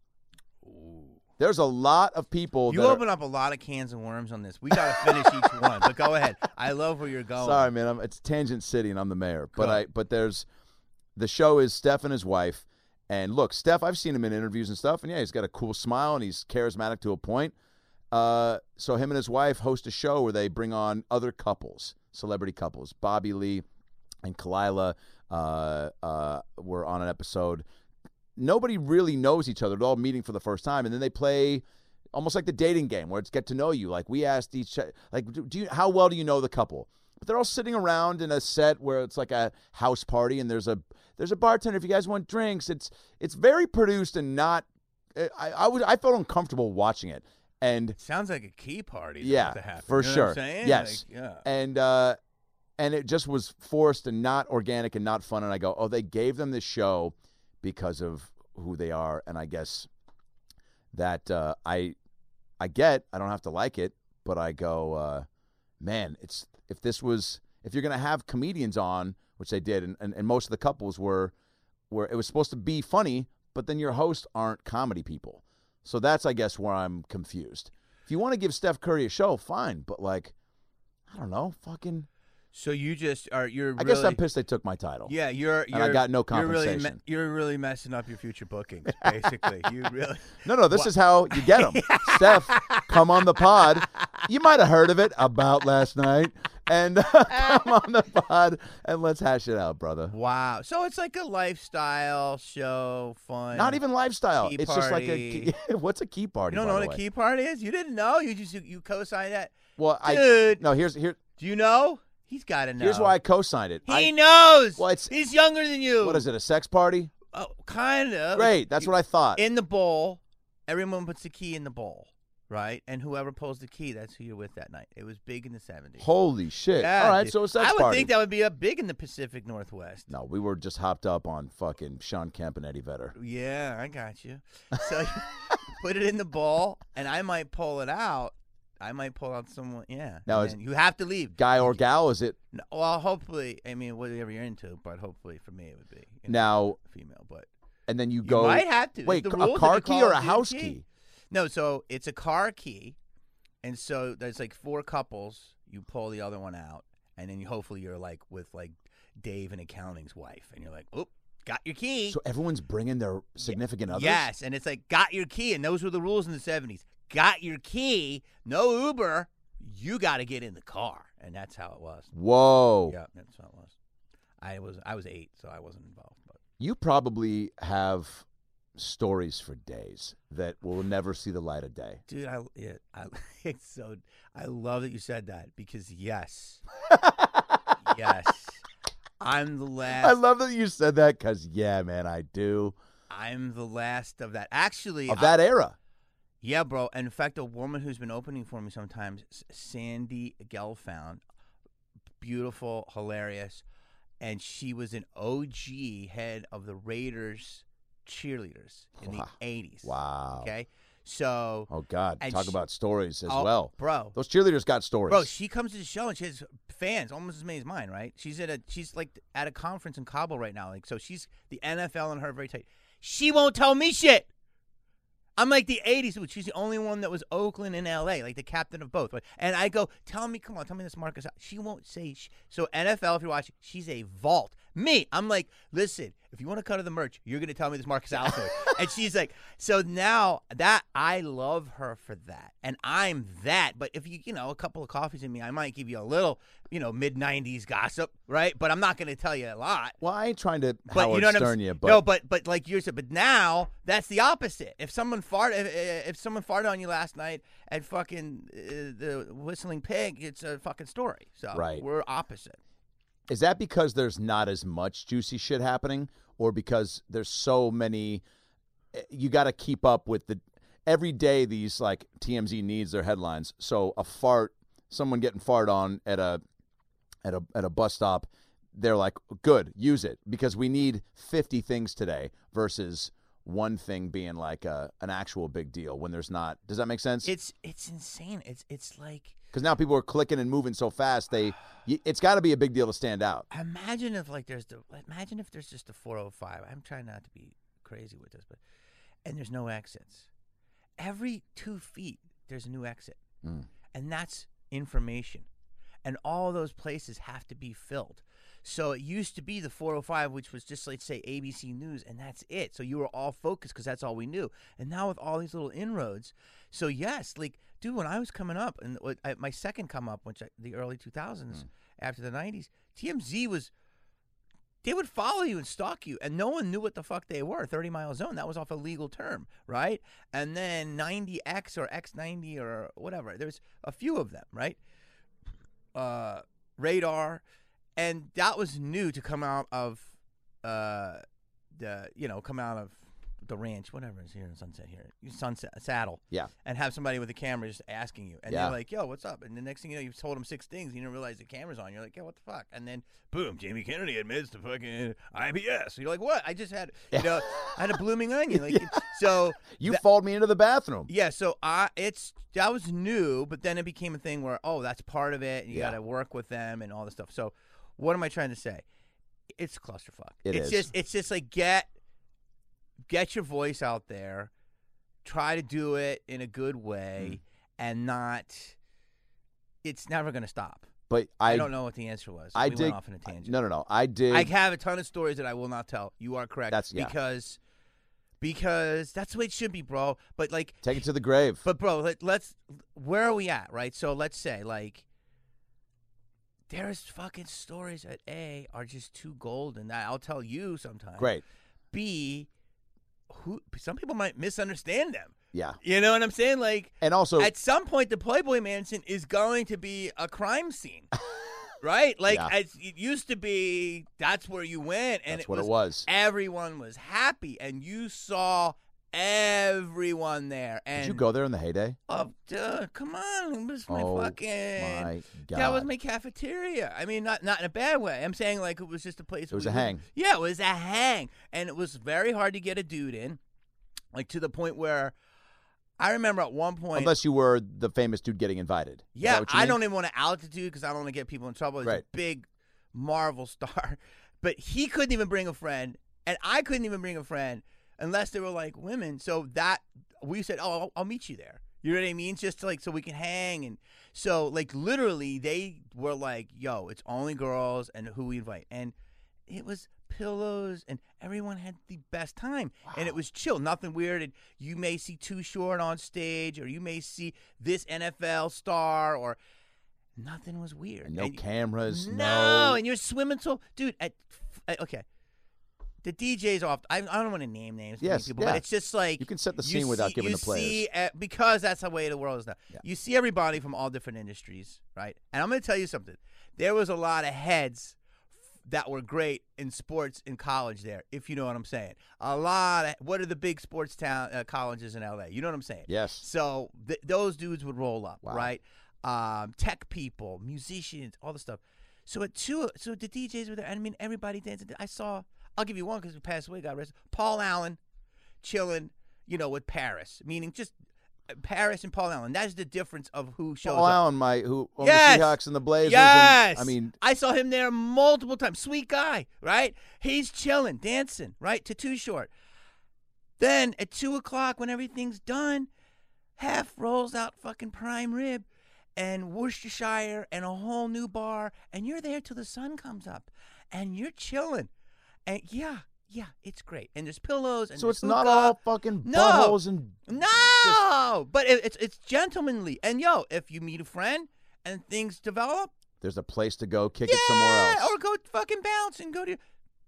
There's a lot of people. You that open up a lot of cans of worms on this. We got to finish each one, but go ahead. I love where you're are, going. sorry, man. I'm, it's Tangent City, and I'm the mayor. But Go. I, but there's, the show is Steph and his wife, and look, Steph. I've seen him in interviews and stuff, and yeah, he's got a cool smile and he's charismatic to a point. Uh, so him and his wife host a show where they bring on other couples, celebrity couples. Bobby Lee and Kalila uh, uh, were on an episode. Nobody really knows each other. They're all meeting for the first time, and then they play almost like the dating game where it's get to know you. Like we asked each, like, do you how well do you know the couple? But they're all sitting around in a set where it's like a house party, and there's a there's a bartender. If you guys want drinks, it's it's very produced and not. I I would I felt uncomfortable watching it, and Sounds like a key party. that yeah, has to happen. for You know sure. What I'm saying? Yes, Like, yeah. and uh, and it just was forced and not organic and not fun. And I go, oh, they gave them this show because of who they are, and I guess that uh, I I get. I don't have to like it, but I go, uh, man, it's if this was if you're gonna have comedians on, which they did, and, and, and most of the couples were where it was supposed to be funny, but then your hosts aren't comedy people. So that's, I guess, where I'm confused. If you want to give Steph Curry a show, fine, but like, I don't know, fucking. So you just are you're. I really, guess I'm pissed they took my title. Yeah, you're. And you're I got no You're really, me- compensation. you're really messing up your future bookings. Basically, you really. No, no, this is how you get them. Steph, come on the pod. You might have heard of it about last night. And uh, come on the pod and let's hash it out, brother. Wow. So it's like a lifestyle show, fun. Not even lifestyle. Key It's just like a party. key, what's a key party? You don't by know the what a way? key party is? You didn't know? You just you, you co-signed that? Well, I Dude. no. Here's here. Do you know? He's got to know. Here's why I co-signed it. He I, knows. Well, it's- He's younger than you. what is it? A sex party? Oh, kind of. Great. That's what I thought. In the bowl, everyone puts the key in the bowl, right? And whoever pulls the key, that's who you're with that night. It was big in the seventies. Holy shit! Yeah, All right, dude. so a sex I would party. think that would be a big in the Pacific Northwest. No, we were just hopped up on fucking Sean Kemp and Eddie Vedder. Yeah, I got you. So you put it in the bowl, and I might pull it out. I might pull out someone. Yeah. Now, and is- then you have to leave. Guy or gal? Is it No, well, hopefully, I mean, whatever you're into, but hopefully for me it would be you know, now? female. But And then you you go. might have to. Wait, The a rules, if car you key call or it a the house key? No, so it's a car key, and so there's like four couples. You pull the other one out, and then you hopefully you're like with like Dave and accounting's wife, and you're like, oop, got your key. So everyone's bringing their significant others. Yes, and it's like got your key, and those were the rules in the seventies. Got your key, no Uber. You got to get in the car, and that's how it was. Whoa. Yeah, that's how it was. I was I was eight, so I wasn't involved. But You probably have stories for days that will never see the light of day. dude, I yeah, I it's so I love that you said that because yes, yes, I'm the last. I love that you said that because, yeah, man, I do. I'm the last of that. Actually, Of I- that era. yeah, bro. And in fact, a woman who's been opening for me sometimes, S- Sandy Gelfound, beautiful, hilarious, and she was an O G head of the Raiders cheerleaders in Wow. the eighties. Wow. Okay, so Oh, God. And Talk she- about stories as oh, well. bro. Those cheerleaders got stories. Bro, she comes to the show and she has fans almost as many as mine, right? She's at a she's like at a conference in Kabul right now, like so she's the N F L and her very tight. She won't tell me shit. I'm like the eighties, which she's the only one that was Oakland and L A, like the captain of both. And I go, tell me, come on, tell me this Marcus. She won't say. Sh-. So N F L, if you're watching, she's a vault. Me, I'm like, listen, if you want to cut to the merch, you're gonna tell me this Marcus Allen story. And she's like, so now that I love her for that, and I'm that. But if you, you know, a couple of coffees in me, I might give you a little, you know, mid nineties gossip, right? But I'm not gonna tell you a lot. Well, I ain't trying to But Howard you know what Stern I'm you, saying? but No, but but like you said, but now that's the opposite. If someone fart, if, if someone farted on you last night at fucking uh, the Whistling Pig, it's a fucking story. So Right. we're opposite. is that because there's not as much juicy shit happening, or because there's so many? You got to keep up with the every day. These like T M Z needs their headlines. So a fart, someone getting farted on at a at a at a bus stop, they're like, good, use it because we need fifty things today versus one thing being like a, an actual big deal when there's not. Does that make sense? It's it's insane. It's it's like. Because now people are clicking and moving so fast, they y- it's got to be a big deal to stand out. Imagine if like there's the imagine if there's just a four oh five. I'm trying not to be crazy with this, but and there's no exits. Every two feet there's a new exit, Mm. and that's information, and all those places have to be filled. So it used to be the four oh five, which was just like say A B C News, and that's it. So you were all focused because that's all we knew. And now with all these little inroads, so yes, like dude, when I was coming up, and what- I, my second come up, which I, the early two thousands, Mm. after the nineties, T M Z was. They would follow you and stalk you, and no one knew what the fuck they were. thirty mile zone, that was off a legal term, right? And then ninety X or X ninety or whatever. There's a few of them, right? Uh, radar, and that was new to come out of uh, the, you know, come out of the ranch, whatever is here in Sunset here, Sunset Saddle, Yeah. and have somebody with a camera just asking you, and Yeah. you're like, "Yo, what's up?" And the next thing you know, you've told them six things, and you don't realize the camera's on. You're like, "Yo, what the fuck?" And then, boom, Jamie Kennedy admits to fucking I B S. You're like, "What?" I just had, you know, I had a blooming onion. Like, so You that- followed me into the bathroom. yeah, so I it's that was new, but then it became a thing where oh, that's part of it. And you Yeah. got to work with them and all this stuff. So, what am I trying to say? It's clusterfuck. It it's is. just it's just like get get your voice out there, try to do it in a good way, Mm. and not. It's never going to stop. But I, I, don't know what the answer was. I we did. went off on a tangent. No, no, no. I did. I have a ton of stories that I will not tell. You are correct. That's- yeah. because because that's the way it should be, bro. But like. Take it to the grave. But bro, let, let's where are we at, right? So let's say like there's fucking stories that A are just too golden that I'll tell you sometime. Great. B, who some people might misunderstand them. Yeah. You know what I'm saying? Like And also, at some point the Playboy Mansion is going to be a crime scene. Right? Like Yeah. as it used to be, that's where you went and that's it what was, it was. everyone was happy and you saw everyone there. And Did you go there in the heyday? Oh, duh, come on. It was my Oh, fucking. My God. That was my cafeteria. I mean, not not in a bad way. I'm saying like it was just a place. It was we a would- hang. Yeah, it was a hang, and it was very hard to get a dude in, like to the point where I remember at one point. Unless you were the famous dude getting invited. Is yeah, that what you I mean? don't even want to altitude because I don't want to get people in trouble. He's Right. a big Marvel star, but he couldn't even bring a friend, and I couldn't even bring a friend unless they were like women. So that we said, "Oh, I'll, I'll meet you there." You know what I mean? Just to, like so we can hang, and so like literally they were like, "Yo, it's only girls and who we invite," and it was pillows, and everyone had the best time, and it was chill, nothing weird. And you may see Too Short on stage, or you may see this N F L star, or nothing was weird. And no And- cameras. no, No. and you're swimming so, dude. At, at okay, the D Js off. I, I don't want to name names. for Yes, people, yeah. but it's just like You can set the you scene without see- giving you the players. See, uh, because that's the way the world is now. Yeah. You see everybody from all different industries, right? And I'm going to tell you something. There was a lot of heads that were great in sports in college there, if you know what I'm saying. A lot of, what are the big sports town uh, colleges in L A? You know what I'm saying? Yes. So th- those dudes would roll up, Wow. right? Um, tech people, musicians, all the stuff. So at two, so the D Js were there. I mean, everybody dancing. I saw. I'll give you one because he passed away. God rest. Paul Allen, chilling, you know, with Paris, meaning just uh, Paris and Paul Allen. That's the difference of who shows Paul up. Allen, my who owned Yes. the Seahawks and the Blazers. Yes. And, I mean, I saw him there multiple times. Sweet guy, right? He's chilling, dancing, right? To Too Short. Then at two o'clock, when everything's done, Hef rolls out fucking prime rib and Worcestershire and a whole new bar, and you're there till the sun comes up. and you're chilling, and yeah, yeah, it's great. And there's pillows, and So there's it's not hookah. all fucking No. buttholes and No, but it, it's it's gentlemanly. And yo, if you meet a friend and things develop, there's a place to go kick yeah, it somewhere else. or go fucking bounce and go to.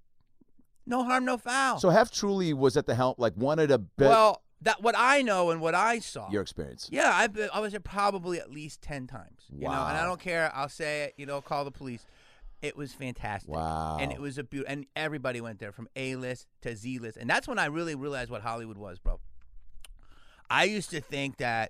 No harm, no foul. So Hef truly was at the helm, like wanted a bit well, that what I know and what I saw. your experience. Yeah, I've been, I was there probably at least ten times. You know, and I Wow. don't care. I'll say it. You know, call the police. It was fantastic. Wow. And it was a beaut, and everybody went there from A list to Z list, and that's when I really realized what Hollywood was, bro. I used to think that,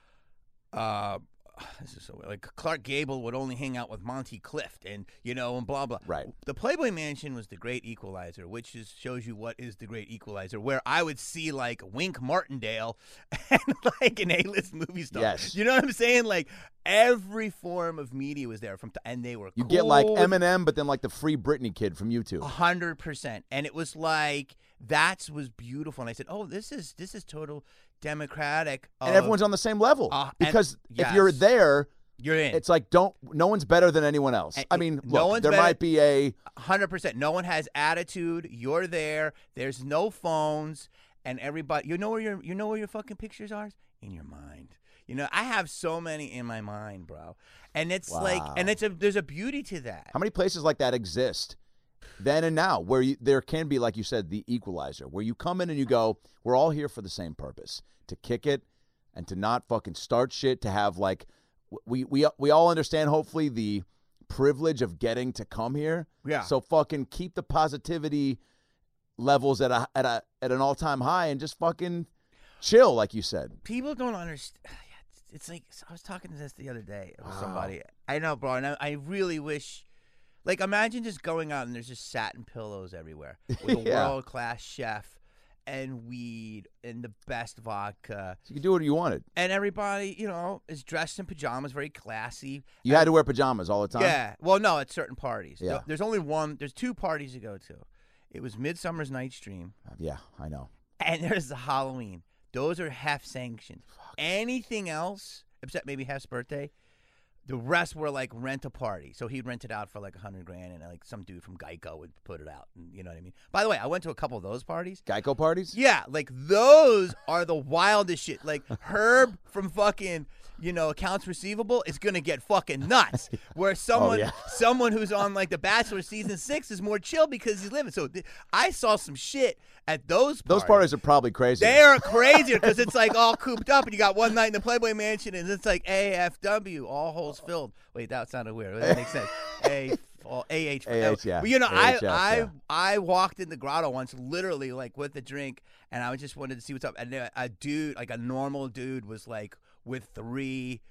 uh, this is so weird. Like Clark Gable would only hang out with Monty Clift, and you know, and blah blah. Right. The Playboy Mansion was the great equalizer, which is shows you what is the great equalizer. Where I would see like Wink Martindale and like an A-list movie star. Yes. You know what I'm saying? Like every form of media was there from, and they were. You cool get like with- Eminem, but then like the Free Britney kid from YouTube. A hundred percent, and it was like that was beautiful. And I said, "Oh, this is this is total democratic." and of- everyone's on the same level. Uh, and- because if you're yes. there, you're in. it's like don't no one's better than anyone else. And- I mean, no look, one's there better- might be a Hundred percent. No one has attitude. You're there. There's no phones, and everybody. You know where your you know where your fucking pictures are in your mind. You know, I have so many in my mind, bro. And it's like, Wow. and it's a there's a beauty to that. how many places like that exist then and now where you, there can be, like you said, the equalizer, where you come in and you go, we're all here for the same purpose, to kick it and to not fucking start shit, to have like we we we all understand hopefully the privilege of getting to come here. Yeah. So fucking keep the positivity levels at a at a at an all-time high and just fucking chill, like you said. People don't understand. It's like I was talking to this the other day with Wow. somebody. I know, bro, and I, I really wish. Like, imagine just going out and there's just satin pillows everywhere with a Yeah. world class chef and weed and the best vodka, You can do what you wanted. and everybody, you know, is dressed in pajamas, very classy. You had to wear pajamas all the time. Yeah. Well, no, at certain parties. Yeah. There- There's only one. There's two parties to go to. It was Midsummer's Night's Dream, Yeah, I know. and there's the Halloween. Those are half sanctioned. Anything else, except maybe Hef's birthday, the rest were like rent a party. So he'd rent it out for like a hundred grand, and like some dude from Geico would put it out. And you know what I mean? By the way, I went to a couple of those parties. Geico parties? Yeah, like those are the wildest shit. Like Herb from fucking, you know, accounts receivable is gonna get fucking nuts. Where someone, yeah. someone who's on like The Bachelor season six is more chill because he's living. So th- I saw some shit at those parties. Those parties are probably crazy. They are crazier because it's like all cooped up, and you got one night in the Playboy Mansion, and it's like A F W, all holes filled. Wait, that sounded weird. That makes sense. A all A H. A H, yeah. But you know, A I H F, I yeah. I walked in the grotto once, literally like with a drink, and I just wanted to see what's up. And a, a dude, like a normal dude, was like with three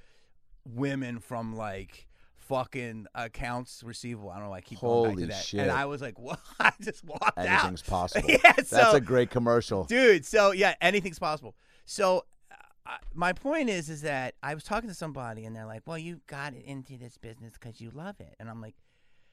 women from like fucking accounts receivable. I don't know why I keep going back Holy to that. shit. And I was like, what? I just walked out. Anything's possible. Yeah, That's so- a great commercial. Dude, so yeah, anything's possible. So uh, my point is is that I was talking to somebody and they're like, well, you got into this business because you love it. And I'm like,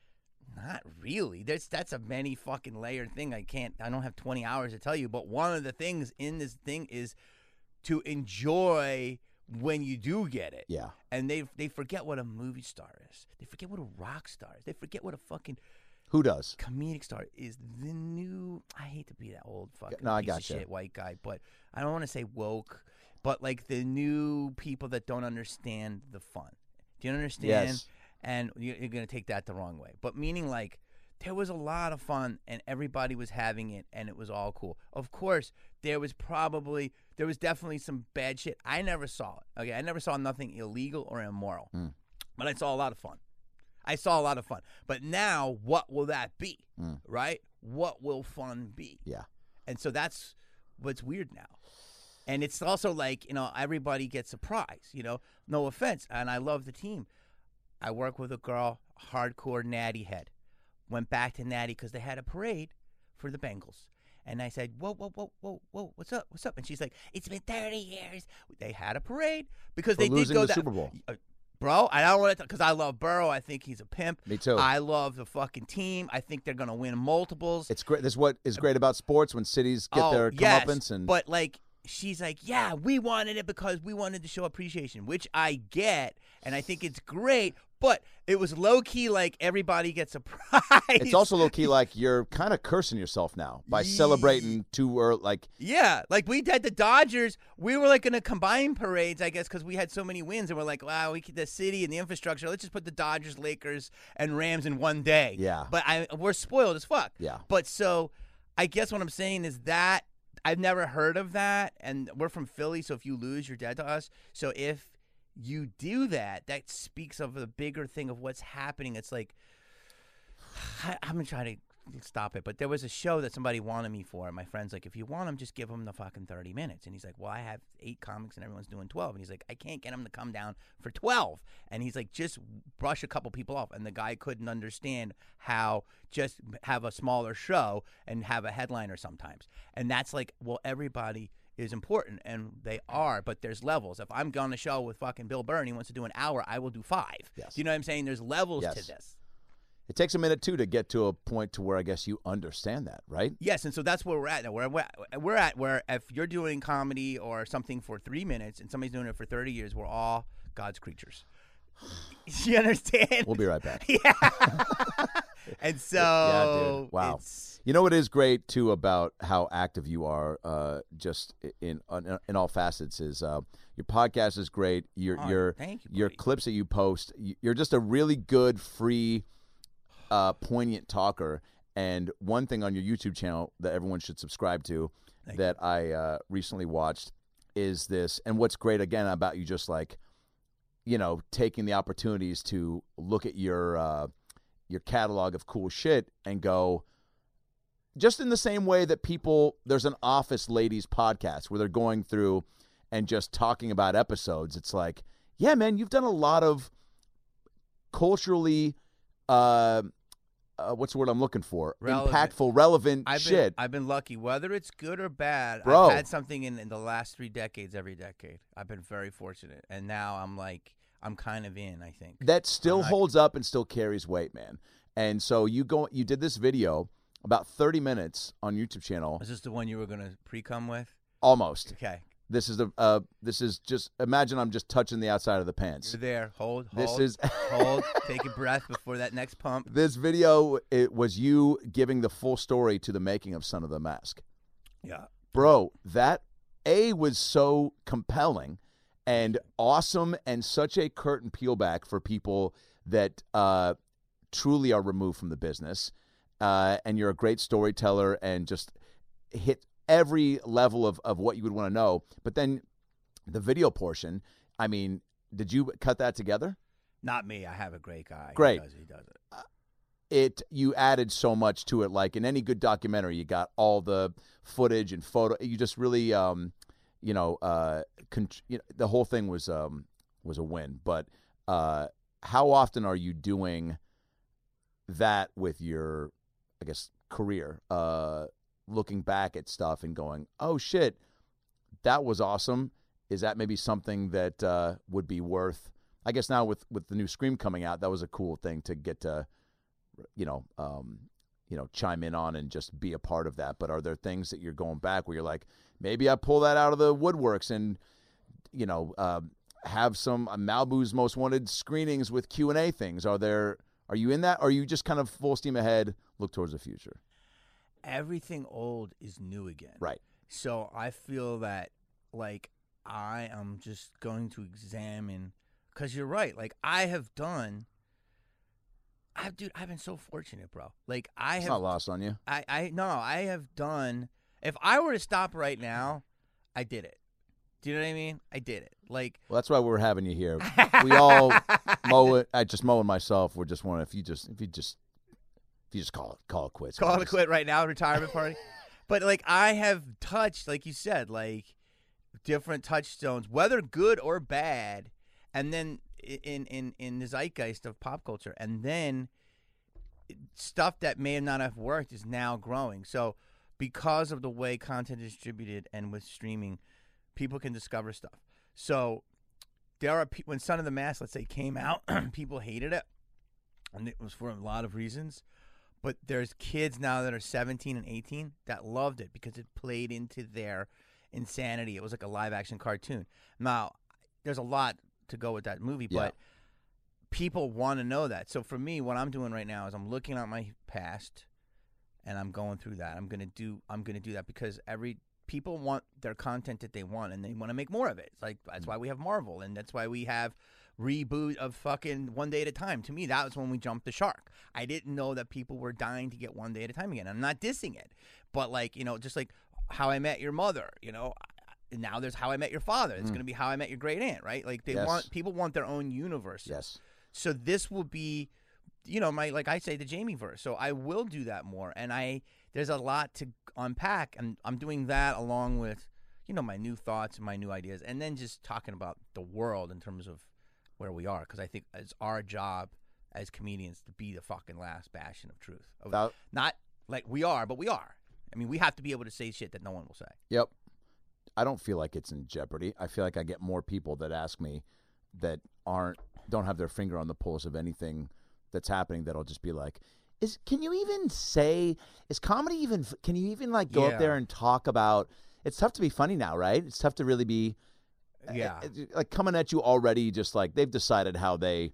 not really. There's that's a many fucking layered thing. I can't I don't have twenty hours to tell you, but one of the things in this thing is to enjoy when you do get it. Yeah. And they they forget what a movie star is. They forget what a rock star is. They forget what a fucking Who does? comedic star is the new. I hate to be that old fucking No, I piece of gotcha. shit white guy, but I don't want to say woke, but like the new people that don't understand the fun. Do you understand? Yes. And you- you're gonna take that the wrong way, but meaning like there was a lot of fun and everybody was having it and it was all cool. Of course, there was probably there was definitely some bad shit. I never saw it. Okay, I never saw nothing illegal or immoral, Mm. but I saw a lot of fun. I saw a lot of fun. But now, what will that be? Mm. Right? What will fun be? Yeah. And so that's what's weird now. And it's also like, you know, everybody gets a prize, you know, no offense. And I love the team. I work with a girl, hardcore Natty head. Went back to Natty because they had a parade for the Bengals. And I said, whoa, whoa, whoa, whoa, whoa, what's up? What's up? And she's like, it's been thirty years. They had a parade because For they did losing go the that- Super Bowl. Uh, Bro, I don't want to, because I love Burrow. I think he's a pimp. Me too. I love the fucking team. I think they're going to win multiples. It's great. This is what is great about sports when cities get oh, their yes, comeuppance and but like she's like, yeah, we wanted it because we wanted to show appreciation, which I get, and I think it's great. But it was low key, like everybody gets a prize. It's also low key, like you're kind of cursing yourself now by celebrating too early. Like, yeah, like we had the Dodgers. We were like in a combined parades, I guess, because we had so many wins, and we're like, wow, we the city and the infrastructure. Let's just put the Dodgers, Lakers, and Rams in one day. Yeah. But I we're spoiled as fuck. Yeah. But so I guess what I'm saying is that I've never heard of that, and we're from Philly, so if you lose, you're dead to us. So if you do that, that speaks of the bigger thing of what's happening. It's like, I, I'm trying to stop it, but there was a show that somebody wanted me for, and my friend's like, if you want him, just give him the fucking thirty minutes. And he's like, well, I have eight comics and everyone's doing twelve. And he's like, I can't get him to come down for twelve. And he's like, just brush a couple people off. And the guy couldn't understand how just have a smaller show and have a headliner sometimes. And that's like, well, everybody is important, and they are, but there's levels. If I'm on a show with fucking Bill Burr and he wants to do an hour, I will do five. Yes. Do you know what I'm saying? There's levels Yes. to this. it takes a minute, too, to get to a point to where I guess you understand that, right? Yes, and so that's where we're at now. We're, we're, we're at where if you're doing comedy or something for three minutes and somebody's doing it for thirty years, we're all God's creatures. You understand? We'll be right back. Yeah. And so, Yeah, dude. Wow. it's, You know what is great too about how active you are, uh, just in in, in all facets, is uh, your podcast is great. Your Oh, your thank you, your buddy. clips that you post, y- you're just a really good, free, uh, poignant talker. And one thing on your YouTube channel that everyone should subscribe to, Thank that I uh, recently watched, is this. And what's great again about you, just like, you know, taking the opportunities to look at your uh, your catalog of cool shit and go. Just in the same way that people, there's an Office Ladies podcast where they're going through and just talking about episodes. It's like, yeah, man, you've done a lot of culturally, uh, uh, what's the word I'm looking for? Relevant. Impactful, relevant I've been, shit. I've been lucky. Whether it's good or bad, Bro. I've had something in, in the last three decades, every decade. I've been very fortunate. And now I'm like, I'm kind of in, I think. that still I'm not- holds up and still carries weight, man. And so you go, you did this video about thirty minutes on YouTube channel, Is this the one you were going to pre-cum with? almost. Okay. This is the, uh, this is just, imagine I'm just touching the outside of the pants. You're there. Hold, hold. This is hold. Take a breath before that next pump. this video. It was you giving the full story to the making of Son of the Mask, Yeah. bro. That A was so compelling and awesome, and such a curtain peel back for people that uh, truly are removed from the business. Uh, and you're a great storyteller and just hit every level of, of what you would want to know. But then the video portion, I mean, did you cut that together? Not me. I have a great guy. Great. He does, he does it. It you added so much to it. Like in any good documentary, you got all the footage and photo. You just really, um, you know, uh, con- you know, the whole thing was um, was a win. But uh, how often are you doing that with your, I guess, career? Uh, looking back at stuff and going, "Oh shit, that was awesome." Is that maybe something that uh, would be worth? I guess now with, with the new Scream coming out, that was a cool thing to get to, you know, um, you know, chime in on and just be a part of that. But are there things that you're going back where you're like, maybe I pull that out of the woodworks and, you know, uh, have some uh, Malibu's Most Wanted screenings with Q and A things? Are there? Are you in that? Or are you just kind of full steam ahead, look towards the future? Everything old is new again. Right. So I feel that, like, I am just going to examine, because you're right. Like, I have done, I dude, I've been so fortunate, bro. Like, I It's have, not lost on you. I, I, no, I have done, if I were to stop right now, I did it. Do you know what I mean? I did it. Like, Well, that's why we're having you here. We all mow it. I just mow it myself. We're just wondering if you just, if you just, if you just call it, call it quits. call it a Just- quit right now, retirement party. But, like, I have touched, like you said, like, different touchstones, whether good or bad, and then in in in the zeitgeist of pop culture, and then stuff that may not have worked is now growing. So because of the way content is distributed and with streaming, people can discover stuff. So there are pe- when Son of the Mask, let's say, came out, people hated it, and it was for a lot of reasons. But there's kids now that are seventeen and eighteen that loved it because it played into their insanity. It was like a live action cartoon. Now, there's a lot to go with that movie, Yeah. but people want to know that. So for me, what I'm doing right now is I'm looking at my past, and I'm going through that. I'm gonna do. I'm gonna do that because every people want their content that they want, and they want to make more of it. It's like that's why we have Marvel, and that's why we have reboot of fucking One Day at a Time. To me, that was when we jumped the shark. I didn't know that people were dying to get One Day at a Time again. I'm not dissing it, but like you know, just like How I Met Your Mother, you know. Now there's How I Met Your Father. It's mm. going to be How I Met Your Great Aunt, right? Like they yes. want people want their own universe. Yes. So this will be, you know, my like I say the Jamie verse. So I will do that more, and I there's a lot to unpack, and I'm doing that along with, you know, my new thoughts and my new ideas, and then just talking about the world in terms of where we are, because I think it's our job as comedians to be the fucking last bastion of truth. Of, that, not like we are, but we are. I mean, we have to be able to say shit that no one will say. Yep. I don't feel like it's in jeopardy. I feel like I get more people that ask me that aren't don't have their finger on the pulse of anything that's happening that'll just be like, "Is can you even say is comedy even? Can you even like go yeah. up there and talk about? It's tough to be funny now, right? It's tough to really be, yeah, uh, like coming at you already. Just like they've decided how they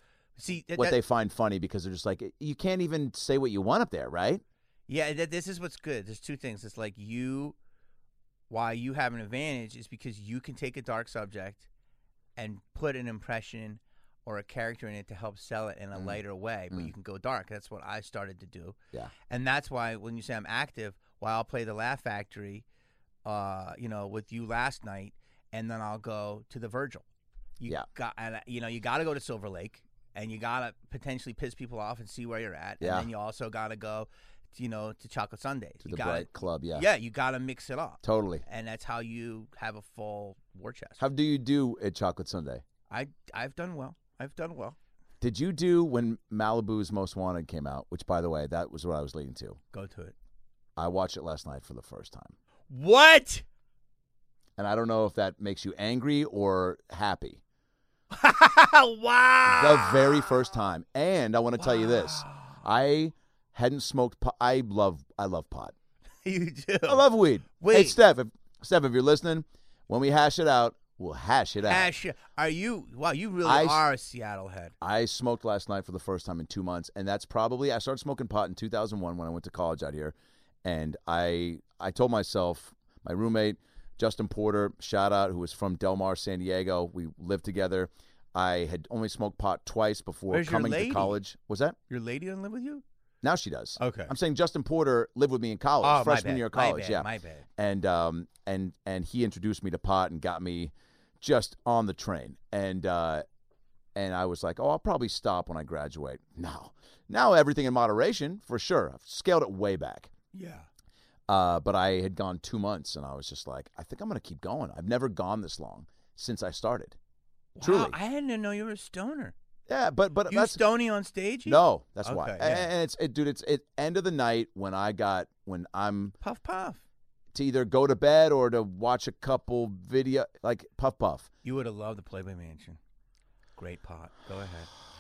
see that, what that, they find funny because they're just like you can't even say what you want up there, right? Yeah, that, this is what's good. There's two things. It's like you. Why you have an advantage is because you can take a dark subject and put an impression or a character in it to help sell it in a mm. lighter way, but mm. you can go dark. That's what I started to do. Yeah. And that's why when you say I'm active, well, I'll play the Laugh Factory, uh, you know, with you last night, and then I'll go to the Virgil. You yeah. Got, and, you know, you got to go to Silver Lake, and you got to potentially piss people off and see where you're at. Yeah. And then you also got to go you know, to Chocolate Sundays. To you the gotta, Bright Club, yeah. Yeah, you got to mix it up. Totally. And that's how you have a full war chest. How do you do at Chocolate Sunday? I, I've done well. I've done well. Did you do when Malibu's Most Wanted came out, which, by the way, that was what I was leading to. Go to it. I watched it last night for the first time. What? And I don't know if that makes you angry or happy. Wow. The very first time. And I want to wow. tell you this. I hadn't smoked pot. I love I love pot. You do? I love weed. Wait. Hey, Steph, if, Steph, if you're listening, when we hash it out, we'll hash it out. Hash it. Are you, wow, you really I, are a Seattle head. I smoked last night for the first time in two months, and that's probably, I started smoking pot in two thousand one when I went to college out here, and I I told myself, my roommate, Justin Porter, shout out, who was from Del Mar, San Diego, we lived together. I had only smoked pot twice before Where's coming your lady? to college. Was that? Your lady doesn't live with you? Now she does. Okay. I'm saying Justin Porter lived with me in college, oh, freshman my bad. year of college. My bad. Yeah, my bad. And um and and he introduced me to pot and got me just on the train. And uh, and I was like, oh, I'll probably stop when I graduate. No, now everything in moderation for sure. I've scaled it way back. Yeah. Uh, but I had gone two months, and I was just like, I think I'm gonna keep going. I've never gone this long since I started. Wow, Truly, I didn't know you were a stoner. Yeah, but but you that's stony on stage? No, that's okay, why. Yeah. And it's it, dude. It's it end of the night when I got when I'm puff puff to either go to bed or to watch a couple video like puff puff. You would have loved the Playboy Mansion. Great pot. Go ahead.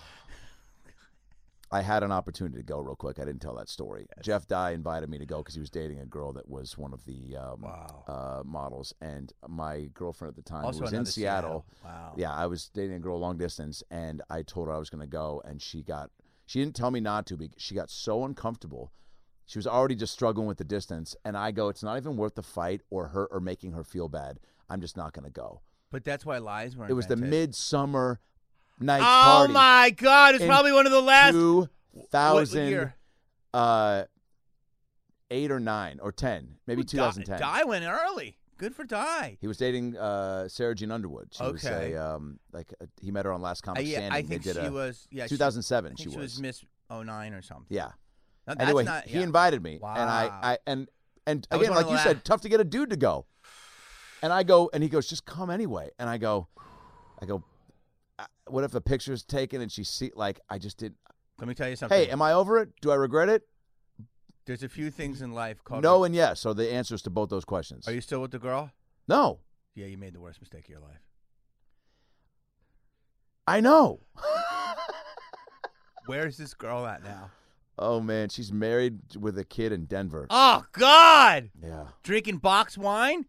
I had an opportunity to go real quick. I didn't tell that story. Yes. Jeff Dye invited me to go because he was dating a girl that was one of the um, wow. uh, models, and my girlfriend at the time also was in Seattle. Seattle. Wow. Yeah, I was dating a girl long distance, and I told her I was going to go, and she got she didn't tell me not to, because she got so uncomfortable. She was already just struggling with the distance, and I go, it's not even worth the fight or her or making her feel bad. I'm just not going to go. But that's why lies were It was invented. the midsummer night oh party. Oh my God! It's probably one of the last. Two thousand, what year? Uh, eight or nine or ten, maybe Ooh, two thousand ten. Dye went early. Good for Dye. He was dating uh, Sarah Jean Underwood. She okay. was a, um, like a, he met her on Last Comic uh, yeah, Standing. I think they did she a, was. Yeah, two thousand seven. She, she, she was. was Miss oh nine or something. Yeah. No, that's anyway, not, he, yeah. he invited me, wow. and I, I and and That again, like you last... said, tough to get a dude to go. And I go, and he goes, just come anyway. And I go, I go, what if the picture's taken and she see like I just did. Let me tell you something. Hey, am I over it? Do I regret it? There's a few things in life called no and yes. So the answers to both those questions. Are you still with the girl? No. Yeah, you made the worst mistake of your life. I know. Where's this girl at now? Oh, man. She's married with a kid in Denver. Oh, God. Yeah. Drinking box wine?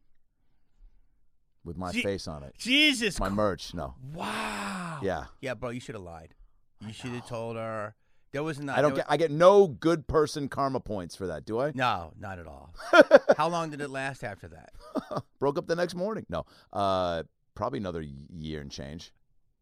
With my Je- face on it. Jesus. My merch. No. Wow. Yeah. Yeah, bro, you should have lied. You should have told her. There was not. I don't there get. I get no good person karma points for that, do I? was, no, not at all. How long did it last after that? Broke up the next morning. No, uh, probably another year and change.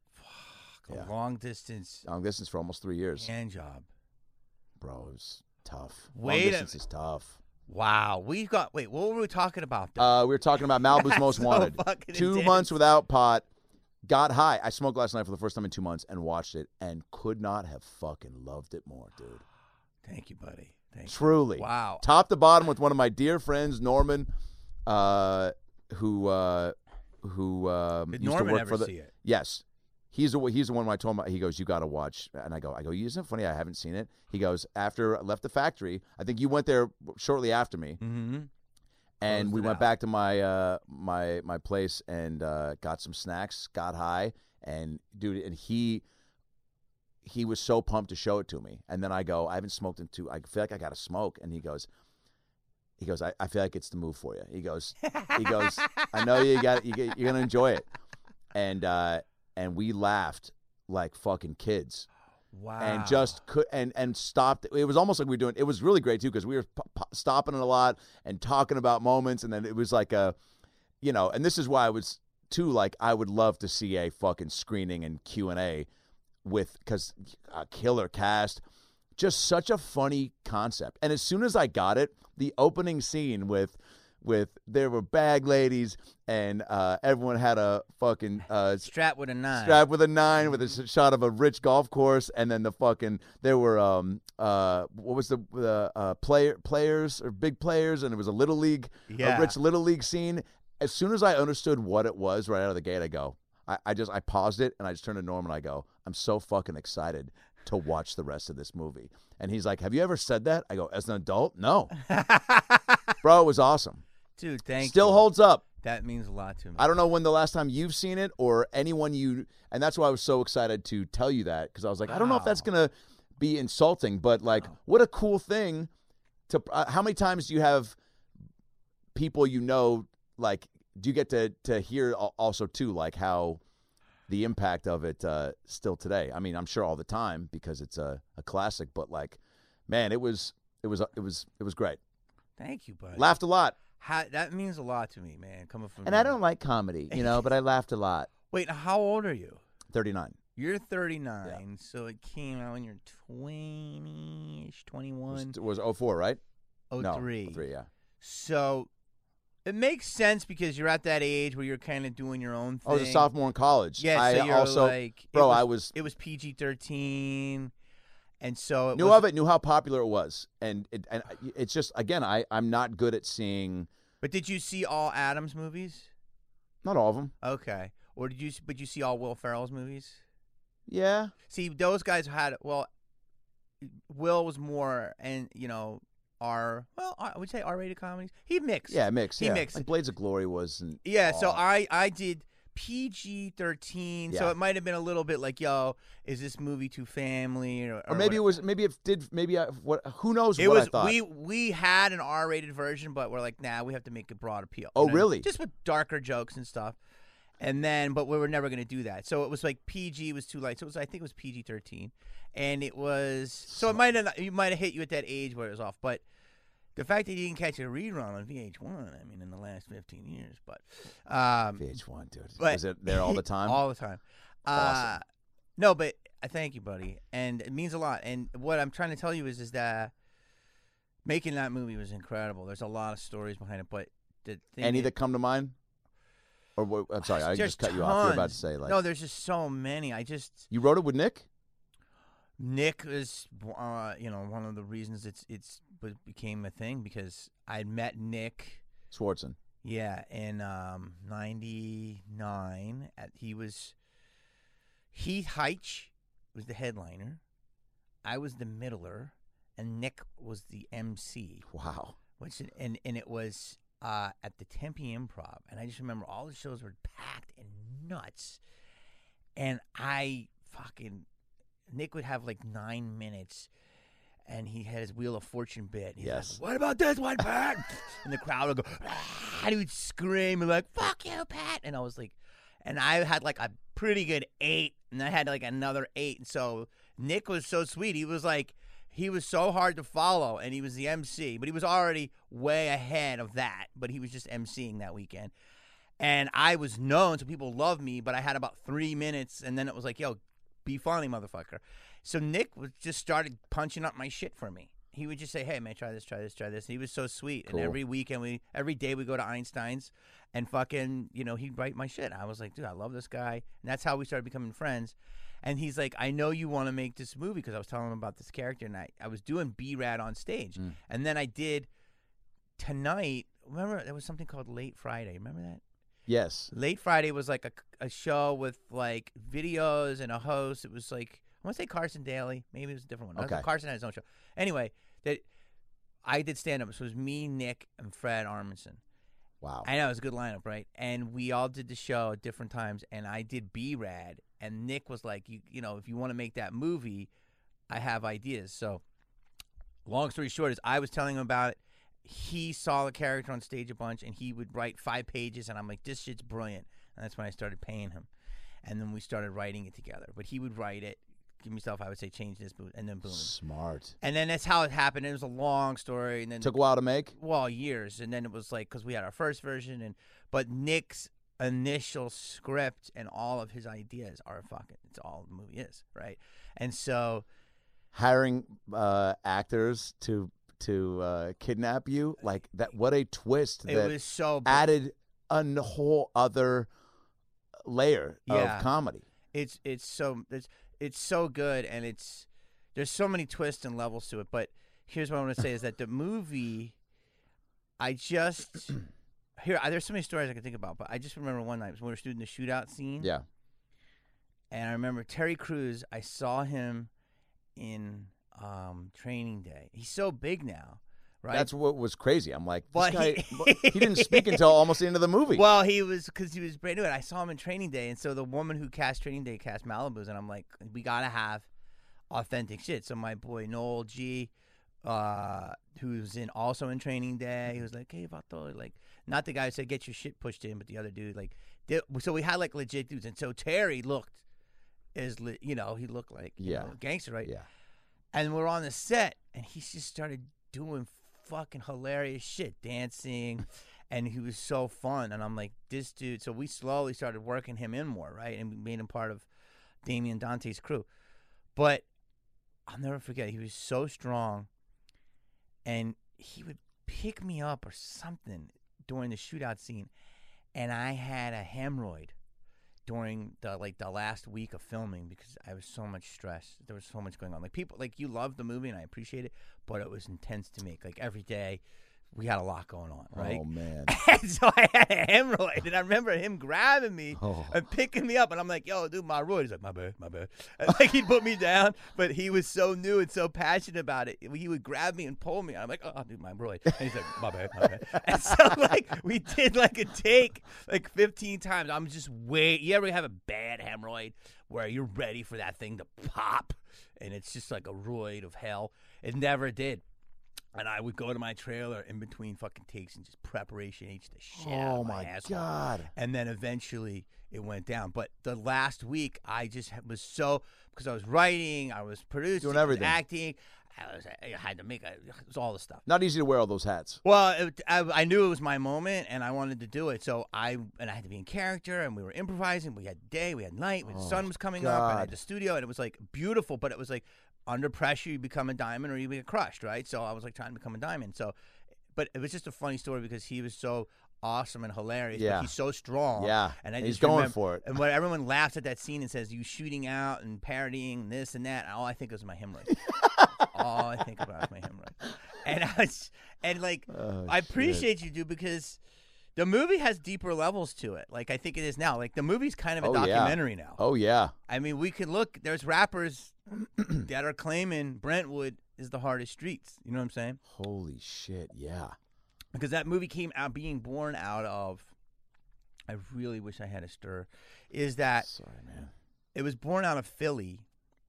A Yeah. long distance Long distance for almost three years. hand job. Bro, it was tough. Wait Long a- distance is tough. Wow, we've got. Wait, what were we talking about? Though? Uh, we were talking about Malibu's That's Most so Wanted. fucking Two intense. months without pot. Got high. I smoked last night for the first time in two months and watched it and could not have fucking loved it more, dude. Thank you, buddy. Thank Truly. you. Wow. Top to bottom with one of my dear friends, Norman, uh, who uh, who um, Did used Norman to work ever for the. see it? Yes. He's the he's the one I told him. He goes, "You got to watch," and I go, "I go, isn't it funny? I haven't seen it." He goes, "After I left the factory, I think you went there shortly after me, Mm-hmm. and Closed we it went out. back to my uh, my my place and uh, got some snacks, got high, and dude, and he he was so pumped to show it to me. And then I go, I haven't smoked in two. I feel like I got to smoke, and he goes, he goes, I, I feel like it's the move for you. He goes, he goes, I know you got you get, you're gonna enjoy it, and uh, and we laughed like fucking kids. Wow. And just could and and stopped. It was almost like we were doing. It was really great too because we were p- p- stopping it a lot and talking about moments, and then it was like a, you know. And this is why I was too like I would love to see a fucking screening and Q and A with because a killer cast, just such a funny concept. And as soon as I got it, the opening scene with. With there were bag ladies and uh, everyone had a fucking uh, Strap with a nine. strap with a nine with a s- shot of a rich golf course, and then the fucking there were um uh what was the the uh, player players or big players, and it was a little league Yeah. a rich little league scene. As soon as I understood what it was right out of the gate, I go I, I just I paused it and I just turned to Norm and I go, I'm so fucking excited to watch the rest of this movie. And he's like, have you ever said that? I go, as an adult, no, bro, it was awesome. Dude, thank Still you. holds up. That means a lot to me. I don't know when the last time you've seen it or anyone you, and that's why I was so excited to tell you that because I was like, I don't know if that's Wow. gonna be insulting, but like, what a cool thing to. Uh, how many times do you have people you know like? Do you get to to hear al- also too like how the impact of it uh, still today? I mean, I'm sure all the time because it's a, a classic, but like, man, it was it was it was it was great. Thank you, buddy. Laughed a lot, How, that means a lot to me, man. Coming from and you. I don't like comedy, you know, but I laughed a lot. Wait, how old are you? thirty-nine. You're thirty-nine, so it came out when you're twenty-ish, twenty-one, It was oh four, right? oh No, three. oh three, yeah. So it makes sense because you're at that age where you're kind of doing your own thing. I was a sophomore in college. Yeah, I so you're also, like, it bro, was, I was It was P G thirteen, and so it knew was, of it, knew how popular it was, and it, and it's just again, I I'm not good at seeing But did you see all Adams movies? not all of them. Okay, or did you? But you see all Will Ferrell's movies? Yeah, See, those guys had well. Will was more, and you know, R. Well, I would say R-rated comedies. He mixed. yeah, mix. He yeah. mixed. Like Blades of Glory was. And, Yeah, so oh, I I did P G thirteen, so Yeah. it might have been a little bit like, yo, is this movie too family, or, or maybe it what- was maybe it did maybe I, what who knows It what was I thought. we we had an R-rated version, but we're like, nah, we have to make it broad appeal. Oh, you know? really? Just with darker jokes and stuff. And then, but we were never going to do that. So it was like P G was too light. So it was, I think it was P G thirteen, and it was so it might have it might have hit you at that age where it was off. But the fact that you didn't catch a rerun on V H one, I mean, in the last fifteen years, but um, V H one, dude. but Is it there all the time? all the time. Uh, Awesome. no, but I thank you, buddy, and it means a lot. And what I'm trying to tell you is, is that making that movie was incredible. There's a lot of stories behind it, but the thing Any is- that come to mind? Or what, I'm sorry, I there's just cut you off. You're about tons. to say like no, there's just so many. I just you wrote it with Nick. Nick is, uh, you know, one of the reasons it's it's it became a thing because I met Nick. Swartzen. Yeah, in um, ninety-nine, at, he was Heath Heitch was the headliner. I was the middler, and Nick was the M C. Wow. Which and and it was uh, at the Tempe Improv, and I just remember all the shows were packed and nuts, and I fucking Nick would have like nine minutes. And he had his Wheel of Fortune bit. He's Yes. like, what about this one, Pat? And the crowd would go, ah, and he would scream and like, fuck you, Pat. And I was like, and I had like a pretty good eight and I had like another eight. And so Nick was so sweet. He was like, he was so hard to follow, and he was the M C, but he was already way ahead of that. But he was just emceeing that weekend, and I was known, so people loved me. But I had about three minutes, and then it was like, yo, be funny, motherfucker. So Nick was just started punching up my shit for me. He would just say, hey, man, try this, try this, try this. And he was so sweet. Cool. And every weekend, we, every day we go to Einstein's and fucking, you know, he'd write my shit. I was like, dude, I love this guy. And that's how we started becoming friends. And he's like, I know you want to make this movie, because I was telling him about this character. And I, I was doing B-Rad on stage. Mm. And then I did Tonight. Remember, there was something called Late Friday. Remember that? Yes. Late Friday was like a, a show with like videos and a host. It was like, I want to say Carson Daly. Maybe it was a different one. Okay. Carson had his own show. Anyway, that I did stand-up. So it was me, Nick, and Fred Armisen. Wow. I know, it was a good lineup, right? And we all did the show at different times, and I did B-Rad, and Nick was like, you, you know, if you want to make that movie, I have ideas. So long story short is I was telling him about it. He saw the character on stage a bunch, and he would write five pages, and I'm like, this shit's brilliant. And that's when I started paying him. And then we started writing it together. But he would write it, give me stuff, I would say change this, and then boom. Smart. And then that's how it happened. It was a long story. And then Took a while to make? Well, years. And then it was like, because we had our first version, and but Nick's initial script and all of his ideas are fucking, it's all the movie is, right? And so hiring uh, actors to to uh, kidnap you, like that, what a twist. It that was so added a whole other layer yeah. of comedy. It's it's so it's it's so good, and it's there's so many twists and levels to it. But here's what I want to say is that the movie, I just here there's so many stories I can think about, but I just remember one night when we were shooting the shootout scene. Yeah, and I remember Terry Crews. I saw him in um, Training Day. He's so big now. Right. That's what was crazy. I'm like, this but guy, he, he didn't speak until almost the end of the movie. Well, he was, because he was brand new, and I saw him in Training Day, and so the woman who cast Training Day cast Malibu's, and I'm like, we gotta have authentic shit. So my boy Noel G, uh, who's in also in Training Day, he was like, hey, Vato, like, not the guy who said get your shit pushed in, but the other dude, like, did, so we had like legit dudes, and so Terry looked as, you know, he looked like, you yeah, know, gangster, right? Yeah, and we're on the set, and he just started doing fucking hilarious shit, dancing, and he was so fun. And I'm like, this dude. So we slowly started working him in more, right? And we made him part of Damien Dante's crew. But I'll never forget, he was so strong, and he would pick me up or something during the shootout scene, and I had a hemorrhoid during the like the last week of filming because I was so much stress. There was so much going on. Like people, like you love the movie and I appreciate it, but it was intense to make. Like every day, we had a lot going on, right? Oh man! And so I had a hemorrhoid, and I remember him grabbing me oh. and picking me up, and I'm like, "Yo, dude, my roid." He's like, "My bad, my bad." And like he'd put me down, but he was so new and so passionate about it. He would grab me and pull me. And I'm like, "Oh, dude, my roid." And he's like, "My bad, my bad." And so like we did like a take like fifteen times. I'm just wait. You ever have a bad hemorrhoid where you're ready for that thing to pop, and it's just like a roid of hell? It never did. And I would go to my trailer in between fucking takes and just preparation H the shit out Oh of my, my asshole. God. And then eventually it went down. But the last week I just was so, because I was writing, I was producing, Doing I was everything. acting, I, was, I had to make, a, it was all the stuff. Not easy to wear all those hats. Well, it, I, I knew it was my moment, and I wanted to do it. So I and I had to be in character, and we were improvising. We had day, we had night, the Oh, sun was coming up, and I God. had the studio, and it was like beautiful. But it was like under pressure, you become a diamond, or you get crushed, right? So I was like trying to become a diamond. So, but it was just a funny story because he was so awesome and hilarious. Yeah. But he's so strong. Yeah, and I and just he's going remember- for it. And when everyone laughs at that scene and says you shooting out and parodying this and that, all I think is my hemorrhoid. All I think about is my hemorrhoid. And I was, and like, Oh, I shit. appreciate you, dude, because the movie has deeper levels to it. Like I think it is now. Like the movie's kind of a Oh, yeah. documentary now. Oh yeah. I mean, we could look. There's rappers that are claiming Brentwood is the hardest streets. You know what I'm saying? Holy shit. Yeah. Because that movie came out being born out of. I really wish I had a stir. Is that Sorry, man. it was born out of Philly,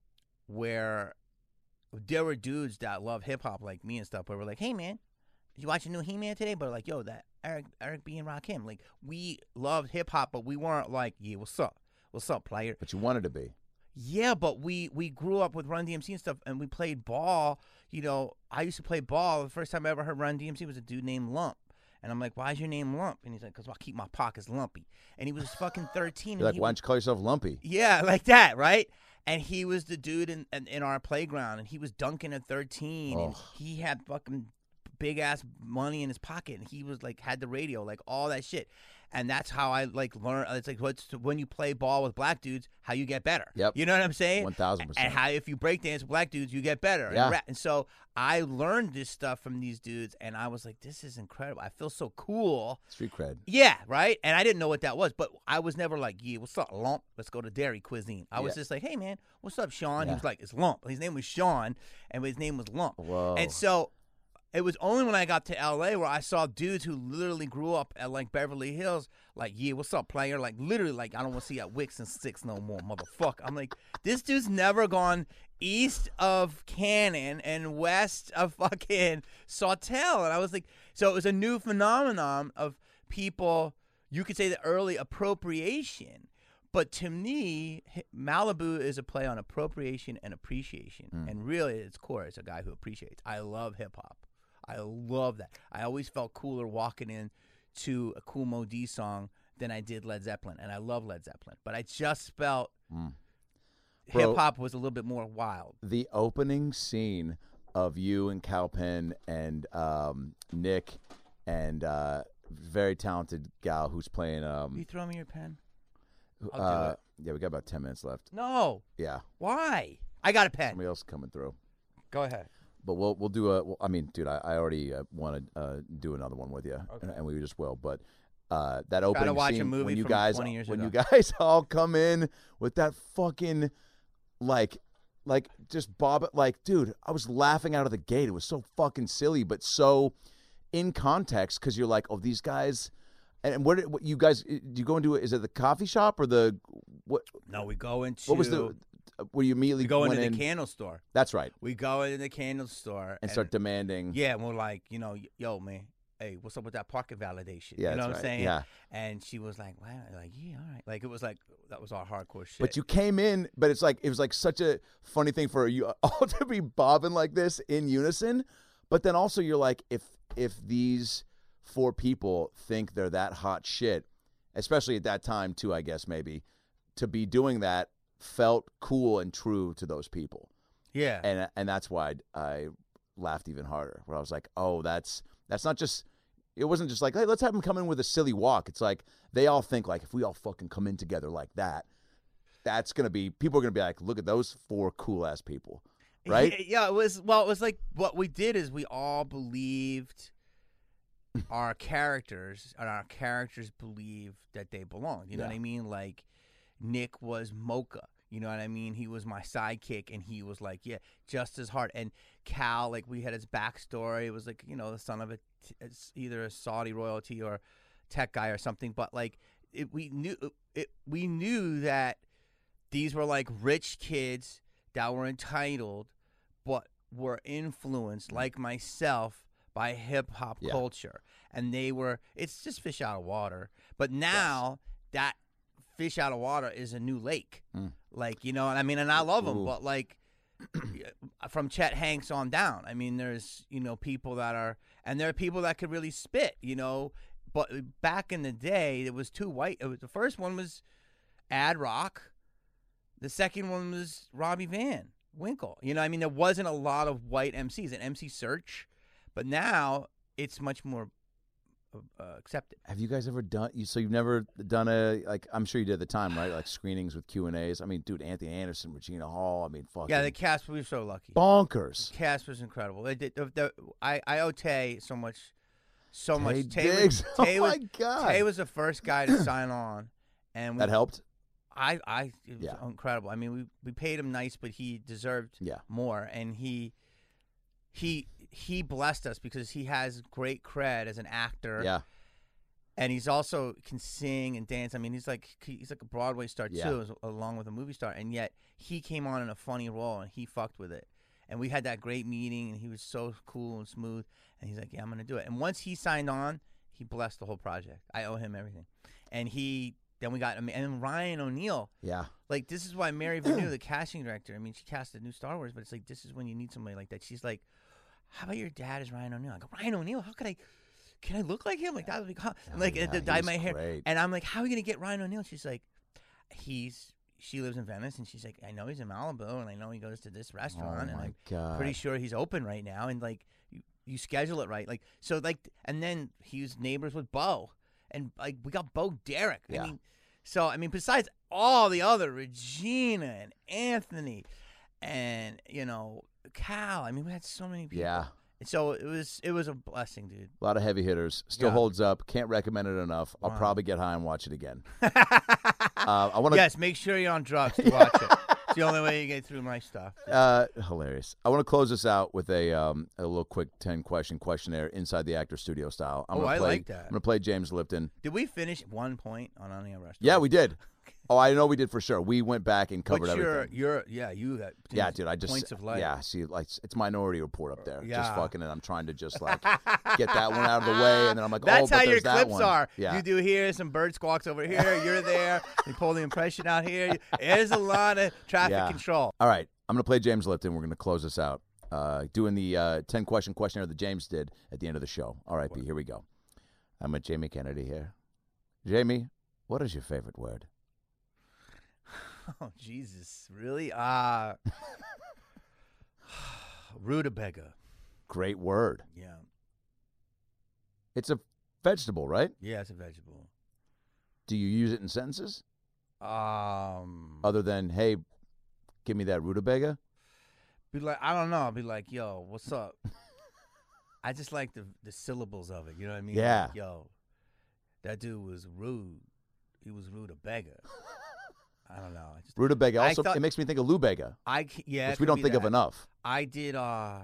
where there were dudes that love hip hop like me and stuff. But we're like, hey man, did you watch a new He-Man today? But like, yo, that Eric Eric B and Rakim. Like we loved hip hop, but we weren't like, yeah, what's up, what's up, player? But you wanted to be. Yeah, but we we grew up with Run D M C and stuff, and we played ball. You know, I used to play ball. The first time I ever heard Run D M C was a dude named Lump. And I'm like, why's your name Lump? And he's like, because I keep my pockets lumpy. And he was fucking thirteen. You're and like, he why was, don't you call yourself Lumpy? Yeah, like that, right? And he was the dude in in, in our playground, and he was dunking at thirteen, and Oh. he had fucking big ass money in his pocket, and he was like had the radio, like all that shit. And that's how I like learn. It's like what's when you play ball with black dudes, how you get better. Yep. You know what I'm saying? One thousand And percent. how if you break dance with black dudes, you get better. Yeah. And, rap. and so I learned this stuff from these dudes, and I was like, this is incredible. I feel so cool. Street cred. Yeah, right? And I didn't know what that was, but I was never like, yeah, what's up, Lump? Let's go to Dairy Cuisine. I was Yeah. just like, hey, man, what's up, Sean? He Yeah. was like, it's Lump. His name was Sean, and his name was Lump. Whoa. And so it was only when I got to L A where I saw dudes who literally grew up at, like, Beverly Hills, like, yeah, what's up, player? Like, literally, like, I don't want to see you at Wicks and Six no more, motherfucker. I'm like, this dude's never gone east of Cannon and west of fucking Sawtell. And I was like, so it was a new phenomenon of people, you could say the early appropriation. But to me, hi- Malibu is a play on appropriation and appreciation. And really, at its core, it's a guy who appreciates. I love hip-hop. I love that. I always felt cooler walking in to a Kool Mo D song than I did Led Zeppelin. And I love Led Zeppelin. But I just felt Bro. hip-hop was a little bit more wild. The opening scene of you and Calpen and um, Nick and uh, very talented gal who's playing. Will Um, you throw me your pen? I'll do uh, it. yeah, we got about ten minutes left. No. Yeah, Why? I got a pen. somebody else is coming through. Go ahead. But we'll we'll do a. Well, I mean, dude, I, I already uh, want to uh, do another one with you, and, and we just will. But uh, that opening watch a scene movie when you from guys twenty years when ago. you guys all come in with that fucking like like just bob like, dude, I was laughing out of the gate. It was so fucking silly, but so in context because you're like, oh, these guys. And and what, did- what you guys do you go into? Is it the coffee shop or the what? No, we go into What was the? Where you immediately we go went into in? the candle store. That's right, We go into the candle store and start demanding. Yeah, and we're like, you know, yo, man, hey, what's up with that parking validation? Yeah, you know that's what I'm right. saying? Yeah. And she was like, wow, like, yeah, all right. Like, it was like, that was our hardcore shit. But you came in, but it's like it was like such a funny thing for you all to be bobbing like this in unison. But then also you're like, if if these four people think they're that hot shit, especially at that time too, I guess maybe, to be doing that felt cool and true to those people. yeah. And and that's why I, I laughed even harder. Where I was like, oh, that's that's not just. It wasn't just like, hey, let's have them come in with a silly walk. It's like they all think like if we all fucking come in together like that, that's gonna be people are gonna be like, look at those four cool ass people, right? Yeah, yeah, it was, well, it was like, what we did is we all believed our characters, and our characters believed that they belonged. You know Yeah. what I mean? Like, Nick was Mocha. You know what I mean? He was my sidekick, and he was like, yeah, just as hard. And Cal, like, we had his backstory. It was like, you know, the son of a, it's either a Saudi royalty or tech guy or something. But like, it, we knew, it, we knew that these were like rich kids that were entitled, but were influenced, like myself, by hip hop Yeah. culture. And they were, it's just fish out of water. But now that fish out of water is a new lake. Mm. Like, you know, and I mean, and I love them, Ooh. but like from Chet Hanks on down, I mean, there's, you know, people that are, and there are people that could really spit, you know, but back in the day, it was two white. It was, the first one was Ad Rock. The second one was Robbie Van Winkle. You know, I mean, there wasn't a lot of white M Cs, an M C search, but now it's much more uh, accepted. Have you guys ever done? You so you've never done a like? I'm sure you did at the time, right? Like screenings with Q and A's. I mean, dude, Anthony Anderson, Regina Hall. I mean, fucking Yeah, the cast, we were so lucky. bonkers. Cast was incredible. They did. The, the, I I owe Tay so much, so Tay much. Tay Diggs. was, Tay Oh was, my God. Tay was the first guy to sign on, and we, That helped. I I it was Yeah. incredible. I mean, we we paid him nice, but he deserved Yeah. more, and he he he blessed us because he has great cred as an actor. Yeah. And he's also can sing and dance. I mean, he's like he's like a Broadway star Yeah. too, as, along with a movie star. And yet he came on in a funny role, and he fucked with it. And we had that great meeting, and he was so cool and smooth. And he's like, "Yeah, I'm gonna do it." And once he signed on, he blessed the whole project. I owe him everything. And he then we got and then Ryan O'Neal. Yeah. Like, this is why Mary Vernew, the casting director, I mean, she cast the new Star Wars, but it's like, this is when you need somebody like that. She's like, how about your dad is Ryan O'Neal? I go, Ryan O'Neal? How could I, can I look like him? Like, that would be, how? Oh, like, yeah, uh, dye he's my hair. great. And I'm like, how are we going to get Ryan O'Neal? She's like, he's, she lives in Venice, and she's like, I know he's in Malibu, and I know he goes to this Oh, restaurant, and my I'm God. pretty sure he's open right now, and, like, you, you schedule it right. Like, so, like, and then he was neighbors with Bo, and, like, we got Bo Derek. Yeah. I mean, so, I mean, besides all the other, Regina and Anthony and, you know, Cal, I mean, we had so many people. Yeah. And so it was it was a blessing, dude. A lot of heavy hitters. Still Yeah. holds up. Can't recommend it enough. I'll Wow. probably get high and watch it again. uh, I want to. Yes, make sure you're on drugs to watch it. It's the only way you get through my stuff. Uh, hilarious. I want to close this out with a um, a little quick ten question questionnaire inside the actor studio style. I'm Oh, gonna I play, like that. I'm gonna play James Lipton. Did we finish one point on Onion Restaurant? Yeah, we did. Oh, I know we did for sure. We went back and covered What's your, everything. your, yeah, you got Yeah, dude. I just points of light. yeah. See, like it's Minority Report up there. Just Yeah. fucking it. I'm trying to just like get that one out of the way, and then I'm like, That's oh, but how your there's that clips one. are. Yeah. You do here, some bird squawks over here, you're there, you pull the impression out here. There's a lot of traffic Yeah. control. All right, I'm gonna play James Lipton. We're gonna close this out. Uh, doing the uh, ten question questionnaire that James did at the end of the show. All right, P, here we go. I'm with Jamie Kennedy here. Jamie, what is your favorite word? Oh, Jesus. Really? Uh, rutabaga. Great word. Yeah. It's a vegetable, right? Yeah, it's a vegetable. Do you use it in sentences Um, other than "Hey, give me that rutabaga"? be like, I don't know. I'll be like, yo, what's up? I just like the the syllables of it. You know what I mean? Yeah. Like, yo, that dude was rude. He was rutabaga. I don't know. I just, Rutabaga. I Also, thought- it makes me think of Lubega, I c- yeah, it which we could don't be think of that. enough. I did uh,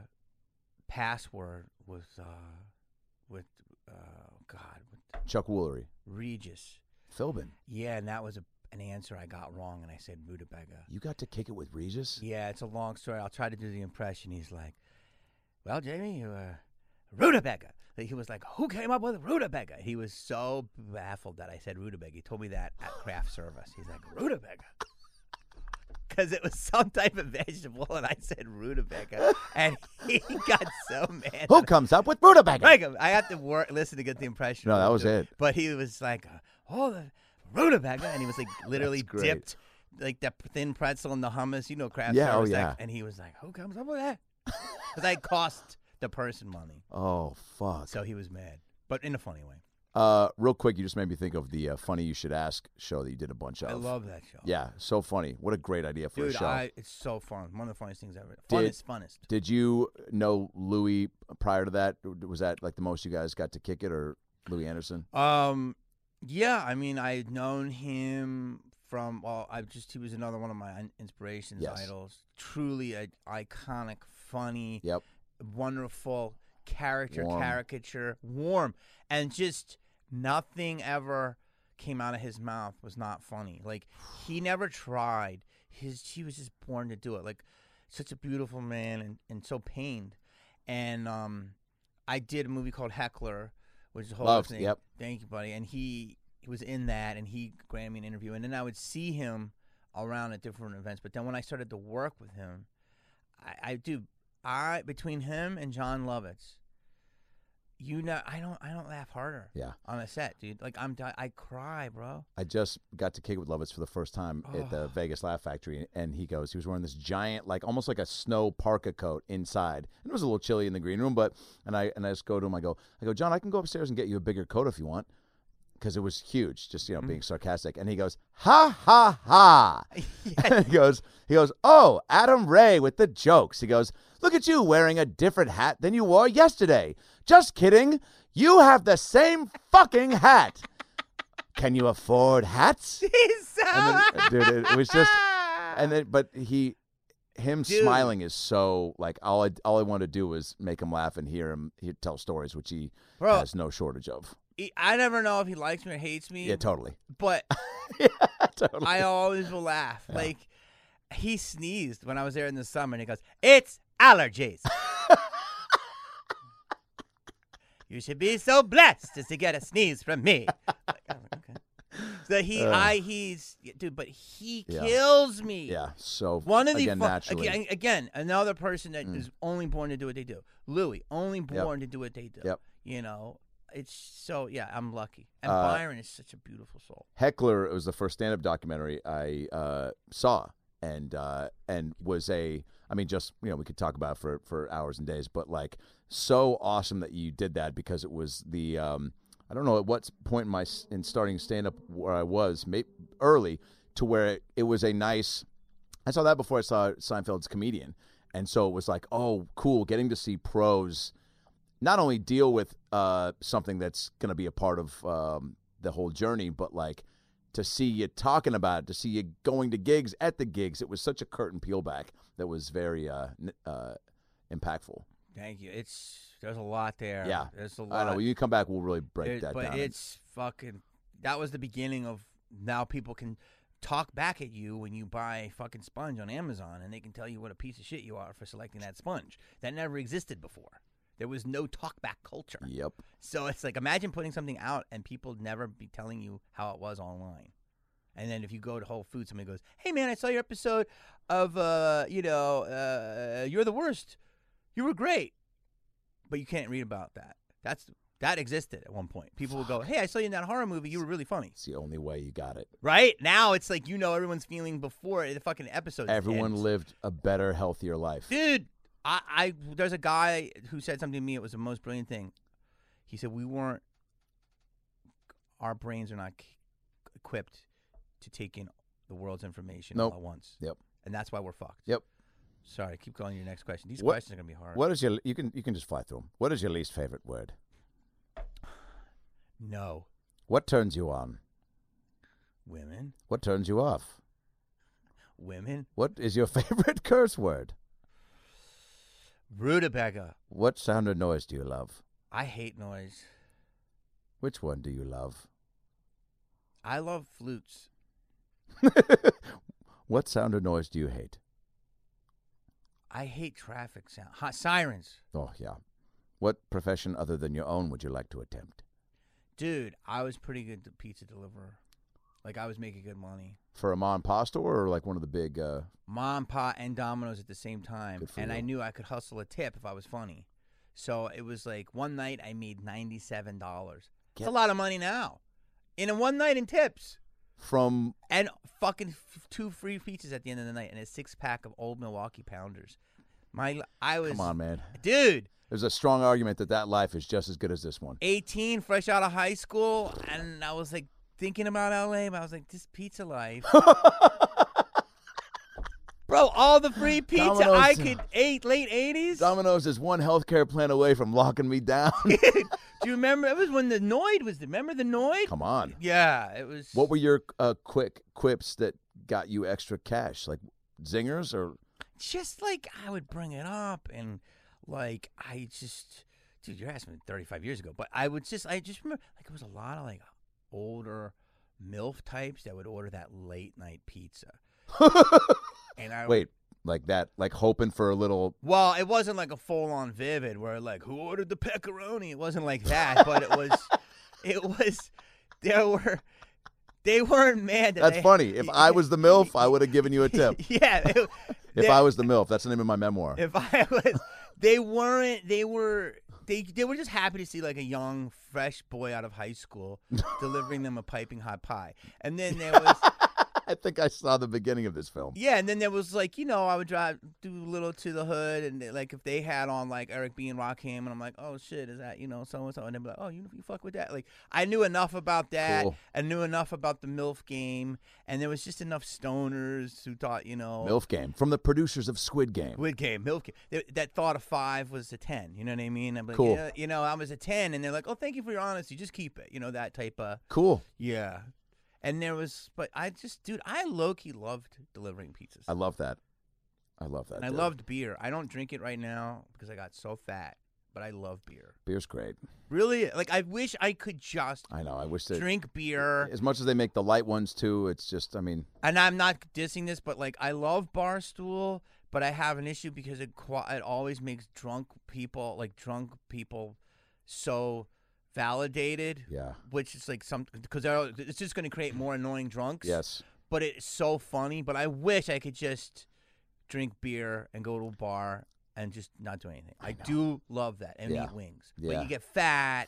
password with uh, with uh, God, with Chuck Woolery, Regis. Philbin. Yeah, and that was a, an answer I got wrong, and I said rutabaga. You got to kick it with Regis. Yeah, it's a long story. I'll try to do the impression. He's like, well, Jamie, you, uh, rutabaga. He was like, who came up with rutabaga? He was so baffled that I said rutabaga. He told me that at craft service. He's like, rutabaga. Because it was some type of vegetable, and I said rutabaga. And he got so mad. Who comes up with rutabaga? Like, I have to work, listen to get the impression. No, of that him was do it. But he was like, oh, the rutabaga. And he was like literally That's great. dipped like that thin pretzel in the hummus. You know, craft Yeah, oh, service. like- yeah. and he was like, who comes up with that? Because I cost the person money. Oh fuck. So he was mad, but in a funny way. Uh, real quick, you just made me think of the uh, Funny You Should Ask show that you did a bunch of. I love that show. Yeah, so funny. What a great idea for Dude, a show. I, it's so fun. One of the funniest things ever. Did- Funnest, funnest. Did you know Louis prior to that? Was that like the most you guys got to kick it, or Louis Anderson? Um, yeah, I mean, I had known him from, well, I just, he was another one of my in- inspirations, Yes. idols. Truly a iconic, funny, Yep. wonderful character, Warm. caricature, warm, and just nothing ever came out of his mouth was not funny. Like, he never tried. His he was just born to do it. Like, such a beautiful man and, and so pained. And um, I did a movie called Heckler, which is a whole Loved, other thing. yep. Thank you, buddy. And he, he was in that, and he granted me an interview. And then I would see him around at different events. But then when I started to work with him, I, I do. I between him and John Lovitz, you know, I don't, I don't laugh harder. Yeah. On a set, dude. Like I'm, di- I cry, bro. I just got to kick it with Lovitz for the first time at the Oh. Vegas Laugh Factory, and he goes, he was wearing this giant, like almost like a snow parka coat inside, and it was a little chilly in the green room. But and I and I just go to him, I go, I go, John, I can go upstairs and get you a bigger coat if you want, because it was huge. Just you know, being sarcastic, and he goes, ha ha ha. And he goes, he goes, oh, Adam Ray with the jokes. He goes, look at you wearing a different hat than you wore yesterday. Just kidding. You have the same fucking hat. Can you afford hats? He's so And then, dude, it, it was just, and then, but he, him Dude. smiling is so like all I all I wanted to do was make him laugh and hear him he'd tell stories, which he Bro. has no shortage of. He- I never know if he likes me or hates me. Yeah, totally. But yeah, totally. I always will laugh. Like, he sneezed when I was there in the summer, and he goes, it's allergies. You should be so blessed as to get a sneeze from me. Like, oh, okay. So he, Uh. I, he's, dude, but he Yeah. kills me. Yeah. So One of the again, fu- naturally. again, again, another person that Mm. is only born to do what they do. Louis, only born to do what they do. Yep. You know, it's so yeah. I'm lucky, and Uh, Byron is such a beautiful soul. Heckler, it was the first stand-up documentary I uh, saw, and uh, and was a, I mean, just you know, we could talk about it for for hours and days, but like so awesome that you did that because it was the, um, I don't know at what point in my s- in starting stand-up where I was, maybe early to where it, it was a nice. I saw that before I saw Seinfeld's Comedian, and so it was like, oh, cool, getting to see pros not only deal with uh, something that's going to be a part of um, the whole journey, but like to see you talking about it, to see you going to gigs at the gigs. It was such a curtain peel back that was very uh, n- uh, impactful. Thank you. It's there's a lot there. Yeah. there's a lot. I know. When you come back, we'll really break There- that but down. it's fucking. That was the beginning of now people can talk back at you when you buy a fucking sponge on Amazon, and they can tell you what a piece of shit you are for selecting that sponge. That never existed before. There was no talkback culture. Yep. So it's like, imagine putting something out and people never be telling you how it was online. And then if you go to Whole Foods, somebody goes, "Hey man, I saw your episode of, uh, you know, uh, You're the Worst. You were great," but you can't read about that. That's that existed at one point. People would go, "Hey, I saw you in that horror movie. You were really funny." It's the only way you got it. Right now, it's like you know everyone's feeling before the fucking episode. Everyone ends. lived a better, healthier life. Dude, I, I there's a guy who said something to me. It was the most brilliant thing. He said, "We weren't. Our brains are not c- equipped to take in the world's information Nope. all at once. Yep. And that's why we're fucked." Yep. Sorry, keep going to your next question. These What- questions are gonna be hard. What is your? You can you can just fly through them. What is your least favorite word? No, What turns you on? women, What turns you off? women, What is your favorite curse word? rutabaga. What sound or noise do you love? I hate noise. Which one do you love? I love flutes. What sound or noise do you hate? I hate traffic sound. Ha, sirens. Oh, yeah. What profession other than your own would you like to attempt? Dude, I was pretty good to pizza deliverer. Like, I was making good money. For a mom and pop store or like one of the big... Uh... Mom, Pa, and Domino's at the same time. Good for And you. I knew I could hustle a tip if I was funny. So it was like one night I made ninety-seven dollars. It's Get- a lot of money now. In a one night in tips. From... And fucking f- two free pizzas at the end of the night and a six pack of old Milwaukee Pounders. My, I was... Come on, man. Dude, There's a strong argument that that life is just as good as this one. eighteen, fresh out of high school. And I was like thinking about L A, but I was like, this pizza life. Bro, all the free pizza Domino's- I could eat late eighties. Domino's is one healthcare plan away from locking me down. Do you remember? It was when the Noid was. Remember the Noid? Come on. Yeah, it was. What were your uh, quick quips that got you extra cash? Like zingers or... just like I would bring it up and like I just, dude, you're asking me thirty-five years ago, but I would just, I just remember like it was a lot of like older MILF types that would order that late night pizza. And I Wait, like that, like hoping for a little... Well, it wasn't like a full-on Vivid where like who ordered the pepperoni. It wasn't like that, but it was, it was. There were, they weren't mad. That That's they- funny. If I was the MILF, I would have given you a tip. Yeah. It, If they- I was the MILF, that's the name of my memoir. If I was, they weren't. They were. They they were just happy to see like a young, fresh boy out of high school delivering them a piping hot pie. And then there was. I think I saw the beginning of this film. Yeah, and then there was like, you know, I would drive, do a little to the hood, and they- like if they had on like Eric B. and Rakim, and I'm like, oh shit, is that, you know, so and so, and they'd be like, oh, you you fuck with that? Like I knew enough about that, Cool. I knew enough about the MILF game, and there was just enough stoners who thought, you know, MILF Game, from the producers of Squid Game. Squid Game, MILF Game, They- that thought of five was a ten. You know what I mean? I'm like, Cool. yeah, you know, I was a ten, and they're like, oh, thank you for your honesty, just keep it. You know, that type of Cool. yeah. And there was, but I just, dude, I low key loved delivering pizzas. I love that. I love that. And I dude. loved beer. I don't drink it right now because I got so fat, but I love beer. Beer's great. Really? Like, I wish I could just I know. I wish that... drink beer. As much as they make the light ones, too, it's just, I mean... And I'm not dissing this, but, like, I love Barstool, but I have an issue because it, qua- it always makes drunk people, like, drunk people so validated. Yeah. Which is like some because it's just going to create more annoying drunks. Yes. But it's so funny. But I wish I could just drink beer and go to a bar and just not do anything. I, I do love that and yeah. eat wings. Yeah. But you get fat.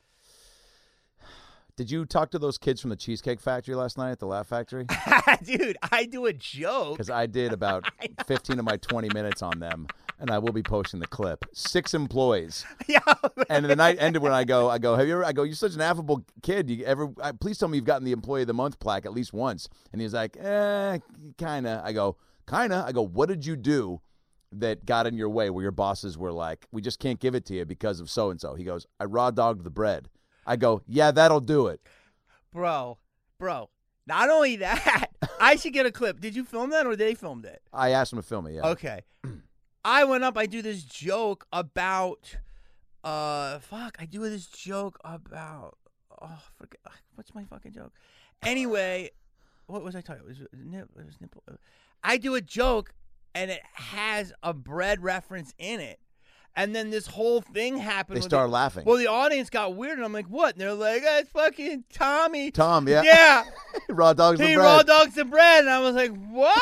Did you talk to those kids from the Cheesecake Factory last night at the Laugh Factory? Dude, I do a joke. Because I did about fifteen of my twenty minutes on them, and I will be posting the clip. Six employees. Yeah. And the night ended when I go, I go, have you ever, I go, you're such an affable kid. You ever, I, please tell me you've gotten the Employee of the Month plaque at least once. And he's like, eh, kind of. I go, kind of? I go, what did you do that got in your way where your bosses were like, we just can't give it to you because of so-and-so? He goes, I raw dogged the bread. I go, yeah, that'll do it. Bro, bro, not only that, I should get a clip. Did you film that or they filmed it? I asked him to film it, yeah. Okay. I went up, I do this joke about, uh, fuck, I do this joke about, oh, forget, what's my fucking joke? Anyway, what was I talking about? It was, nip, it was nipple. I do a joke, and it has a bread reference in it. And then this whole thing happened. They started the, laughing. Well, the audience got weird, and I'm like, what? And they're like, oh, it's fucking Tommy. Tom, yeah. Yeah. Raw dogs he and bread. raw dogs and bread. And I was like, what?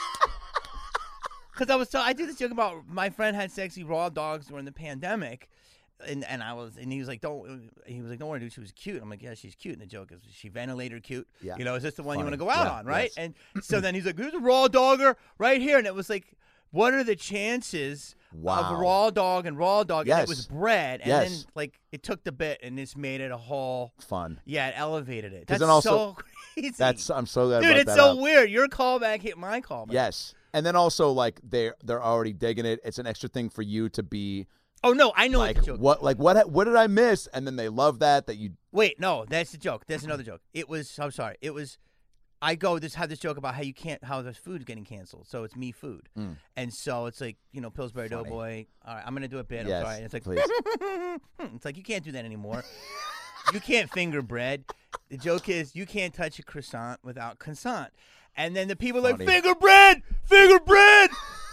Because I was so, I do this joke about my friend had sexy raw dogs during the pandemic. And and I was and he was like, don't he was like, don't worry, dude, she was cute. I'm like, yeah, she's cute. And the joke is, she ventilator cute. Yeah. You know, is this the one Funny. you want to go out Yeah, on, right? yes. And so then he's like, here's a raw dogger right here. And it was like, what are the chances Wow. of raw dog and raw dog? Yes. And it was bread. And Yes. then like it took the bit and this made it a whole Fun. Yeah, it elevated it. 'Cause That's then also- so crazy. That's I'm so glad Dude, about it's that so up. weird. Your callback hit my callback. Yes. And then also like they're they're already digging it. It's an extra thing for you to be Oh no, I know like what the joke. what like what what did I miss? And then they love that that you Wait, no, that's the joke. That's another joke. It was. I'm sorry. It was. I go. This had this joke about how you can't. How the food's getting canceled. So it's me food, Mm. and so it's like you know Pillsbury Funny. Doughboy. All right, I'm gonna do a bit. Yes, I'm sorry. And it's like please. it's like you can't do that anymore. You can't finger bread. The joke is you can't touch a croissant without consent. And then the people are like Funny. finger bread, finger bread.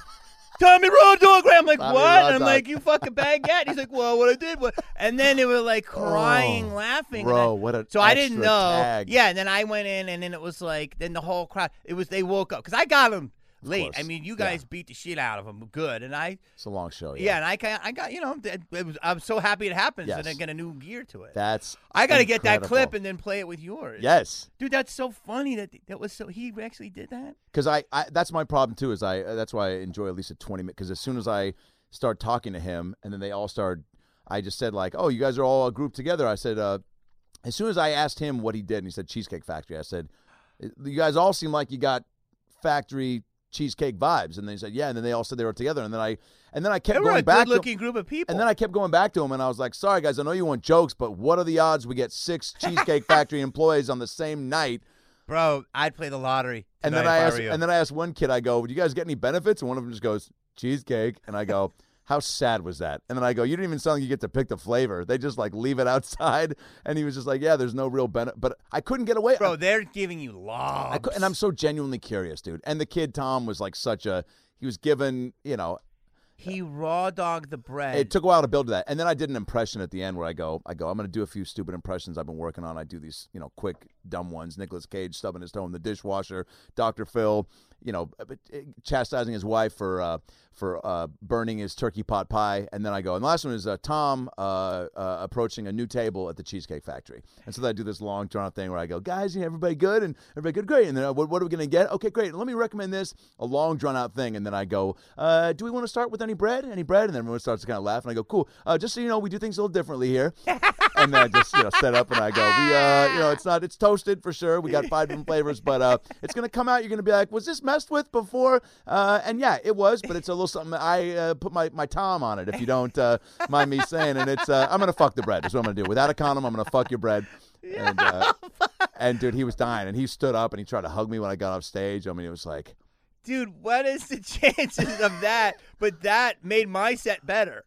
Tommy Raw Dog. I'm like, Tommy what? Raw And I'm Dog. like, you fucking baguette. He's like, well, what I did was. And then they were like crying, Oh, laughing. bro, And I- what a So I didn't extra know. tag. Yeah, and then I went in, and then it was like, then the whole crowd, it was, they woke up. Because I got them late. course. I mean, you Yeah. guys beat the shit out of them good. And I, It's a long show. yeah, Yeah. and I, ca- I got, you know, it it was, I'm so happy it happened. Yes. So then get a new gear to it. That's I got to get that incredible. clip and then play it with yours. Yes. Dude, that's so funny that that was so, he actually did that? Because I, I, that's my problem too. Is I, that's why I enjoy at least a twenty minute. Because as soon as I start talking to him, and then they all start, I just said like, oh, you guys are all grouped together. I said, uh, as soon as I asked him what he did, and he said Cheesecake Factory. I said, you guys all seem like you got factory cheesecake vibes, and they said, yeah. And then they all said they were together, and then I, and then I kept They were going a back. to good-looking group of people. And then I kept going back to him, and I was like, sorry, guys, I know you want jokes, but what are the odds we get six Cheesecake Factory employees on the same night? Bro, I'd play the lottery. And then tonight I if asked, were you. and then I asked one kid, I go, do you guys get any benefits? And one of them just goes, cheesecake. And I go, how sad was that? And then I go, you didn't even sound like you get to pick the flavor. They just like leave it outside. And he was just like, yeah, there's no real benefit. But I couldn't get away. Bro, I, they're giving you lobs. I cou- and I'm so genuinely curious, dude. And the kid, Tom, was like such a, he was given, you know, He raw dogged the bread. it took a while to build to that. And then I did an impression at the end where I go, I go, I'm going to do a few stupid impressions I've been working on. I do these, you know, quick, dumb ones. Nicolas Cage stubbing his toe in the dishwasher. Doctor Phil, you know, chastising his wife for uh, for uh, burning his turkey pot pie. And then I go, and the last one is uh, Tom uh, uh, approaching a new table at the Cheesecake Factory. And so then I do this long drawn out thing where I go, guys, you know, everybody good? And everybody good? Great. And then uh, what, what are we going to get? Okay, great. Let me recommend this. A long drawn out thing. And then I go, uh, do we want to start with any bread? Any bread? And then everyone starts to kind of laugh. And I go, cool. Uh, just so you know, we do things a little differently here. And then I just, you know, set up and I go, we, uh, you know, it's not, it's toasted for sure. We got five different flavors, but uh, it's going to come out. You're going to be like, was this messed with before? Uh, and yeah, it was, but it's a little something. I uh, put my, my Tom on it, if you don't uh, mind me saying. And it's, uh, I'm going to fuck the bread. That's what I'm going to do. Without a condom, I'm going to fuck your bread. And, uh, and dude, he was dying. And he stood up and he tried to hug me when I got off stage. I mean, it was like. Dude, what is the chances of that? But that made my set better.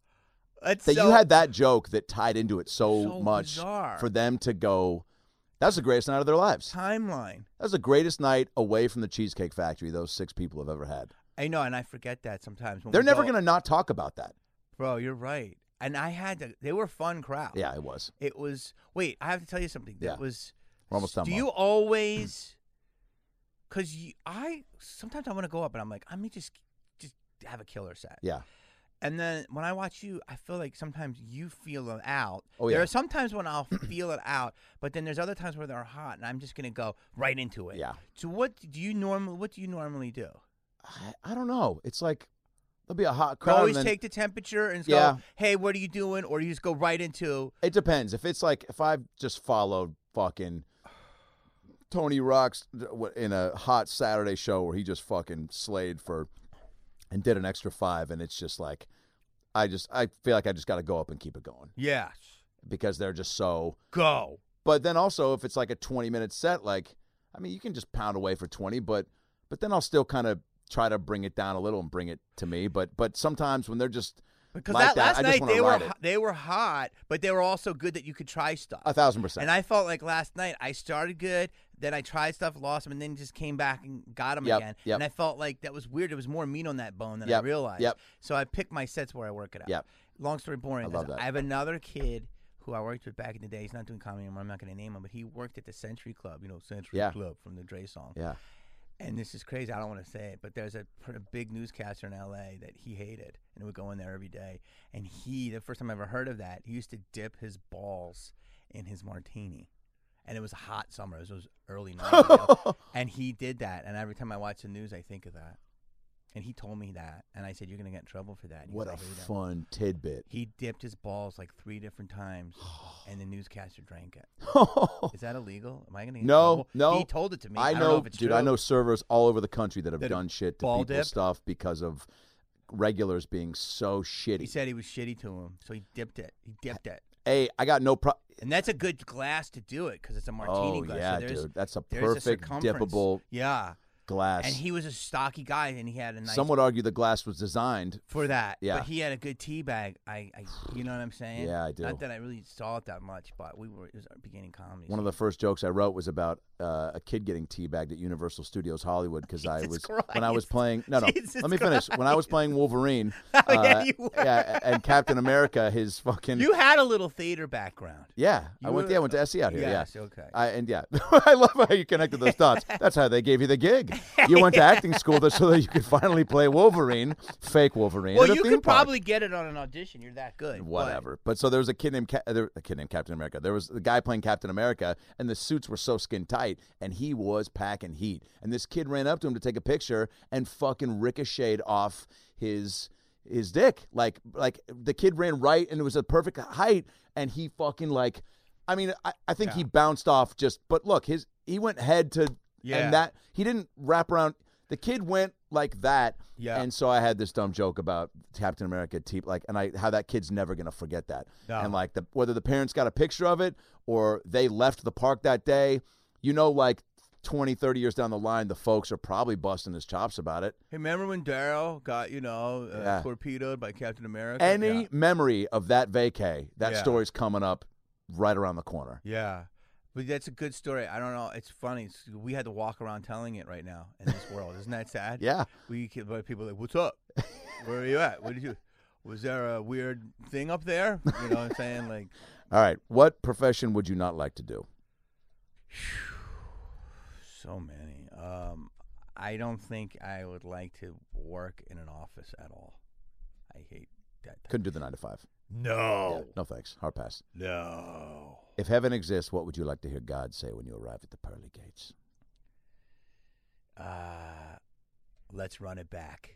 That's That so, you had that joke that tied into it so, So much bizarre. for them to go, that's the greatest night of their lives. timeline. That was the greatest night away from the Cheesecake Factory those six people have ever had. I know, and I forget that sometimes. When They're we never go- going to not talk about that. Bro, you're right. and I had to. They were a fun crowd. Yeah, it was. It was. Wait, I have to tell you something. That Yeah. was. We're almost done. Do Mo. you always? Because I sometimes I want to go up and I'm like, I may just just have a killer set. Yeah. And then when I watch you, I feel like sometimes you feel it out. Oh, There yeah. are some times when I'll feel it out, but then there's other times where they're hot, and I'm just gonna go right into it. Yeah. So what do you normally? What do you normally do? I, I don't know. It's like there'll be a hot You crowd. always and then, take the temperature and Yeah. go, "Hey, what are you doing?" Or you just go right into. It depends. If it's like if I've just followed fucking Tony Rock's in a hot Saturday show where he just fucking slayed for and did an extra five, and it's just like I just I feel like I just got to go up and keep it going Yes. because they're just so. Go. But then also if it's like a twenty minute set, like I mean you can just pound away for twenty, but but then I'll still kind of try to bring it down a little and bring it to me. But but sometimes when they're just Because like that, that, last I just night wanna they were ride it. ho- they were hot, but they were also good that you could try stuff. a thousand percent. And I felt like last night I started good, then I tried stuff, lost them, and then just came back and got them Yep, again. yep. And I felt like that was weird. There was more meat on that bone than Yep, I realized. yep. So I picked my sets where I work it out. Yep. Long story boring. I is love that. I have another kid who I worked with back in the day. He's not doing comedy anymore. I'm not going to name him, but he worked at the Century Club. You know, Century Yeah. Club from the Dre song. Yeah. And this is crazy. I don't want to say it, but there's a, pr- a big newscaster in L A that he hated, and would go in there every day. And he, the first time I ever heard of that, he used to dip his balls in his martini. And it was a hot summer. It was early nineties. you know? And he did that. And every time I watch the news, I think of that. And he told me that. And I said, you're going to get in trouble for that. And he What goes, a "I'll read it." fun tidbit. He dipped his balls like three different times, and the newscaster drank it. Is that illegal? Am I going to get in No, trouble? no. He told it to me. I I know, don't know if it's dude. true. I know servers all over the country that have That have done shit to ball people's dipped? stuff because of regulars being so shitty. He said he was shitty to him, so he dipped it. He dipped it. Hey, I got no pro. And that's a good glass to do it because it's a martini Oh glass. yeah, so there's, dude. That's a there's a perfect circumference. dippable Yeah. glass. And he was a stocky guy, and he had a nice Some would argue the glass was designed. for that. Yeah. But he had a good tea bag. I, I, you know what I'm saying? Yeah, I do. Not that I really saw it that much, but we were it was our beginning comedy. One of the first jokes I wrote was about uh, a kid getting teabagged at Universal Studios Hollywood because I Jesus was when I was Christ. playing. No, no. Jesus Let me finish. When I was playing Wolverine, Oh, uh, yeah, you were. yeah, and Captain America, his fucking You had a little theater background. yeah. I You went. were- Yeah, I went to S C out here. Yes, yeah. okay. I, and yeah, I love how you connected those dots. That's how they gave you the gig. You went to acting school to- so that you could finally play Wolverine, fake Wolverine. Well, at a you theme could park. probably get it on an audition. You're that good. but- Whatever. But so there was a kid named Ca- there, a kid named Captain America. There was the guy playing Captain America, and the suits were so skin tight, and he was packing heat. And this kid ran up to him to take a picture, and fucking ricocheted off his his dick. Like like the kid ran right, and it was a perfect height, and he fucking like, I mean, I, I think he Yeah. bounced off just. But look, his he went head to, Yeah. and that he didn't wrap around. The kid went like that. Yeah. And so I had this dumb joke about Captain America, te- like, and I how that kid's never gonna forget that. No. And like the whether the parents got a picture of it or they left the park that day, you know, like twenty, thirty years down the line, the folks are probably busting his chops about it. Hey, remember when Daryl got, you know, uh, Yeah. torpedoed by Captain America? Any Yeah. memory of that vacay, that Yeah. story's coming up right around the corner. Yeah. But that's a good story. I don't know. It's funny. It's, we had to walk around telling it right now in this world. Isn't that sad? Yeah. We get but people are like, "What's up? Where are you at? What did you? Was there a weird thing up there?" You know what I'm saying? Like, All right. What profession would you not like to do? so many. Um, I don't think I would like to work in an office at all. I hate that. type- Couldn't do the nine to five. No. Yeah, no thanks. Hard pass. No. If heaven exists, what would you like to hear God say when you arrive at the pearly gates? Uh, let's run it back.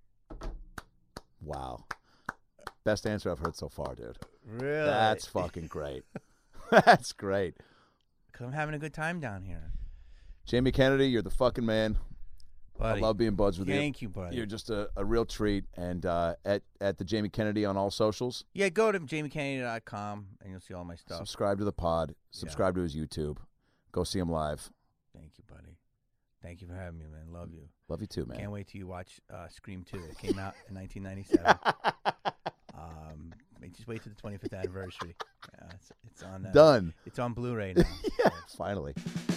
Wow. Best answer I've heard so far, dude. Really? That's fucking great. That's great. Because I'm having a good time down here. Jamie Kennedy, you're the fucking man. Buddy. I love being buds with you. Thank you, buddy. You're just a, a real treat. And uh, at, at the Jamie Kennedy on all socials, Yeah, go to jamie kennedy dot com and you'll see all my stuff. subscribe to the pod, subscribe to his YouTube, go see him live. Thank you, buddy. Thank you for having me, man. Love you. Love you too, man. Can't wait till you watch uh, Scream two. It came out in nineteen ninety-seven. um, just wait till the twenty-fifth anniversary. Yeah, it's, it's on. Uh, Done. It's on Blu-ray now. Yeah, finally.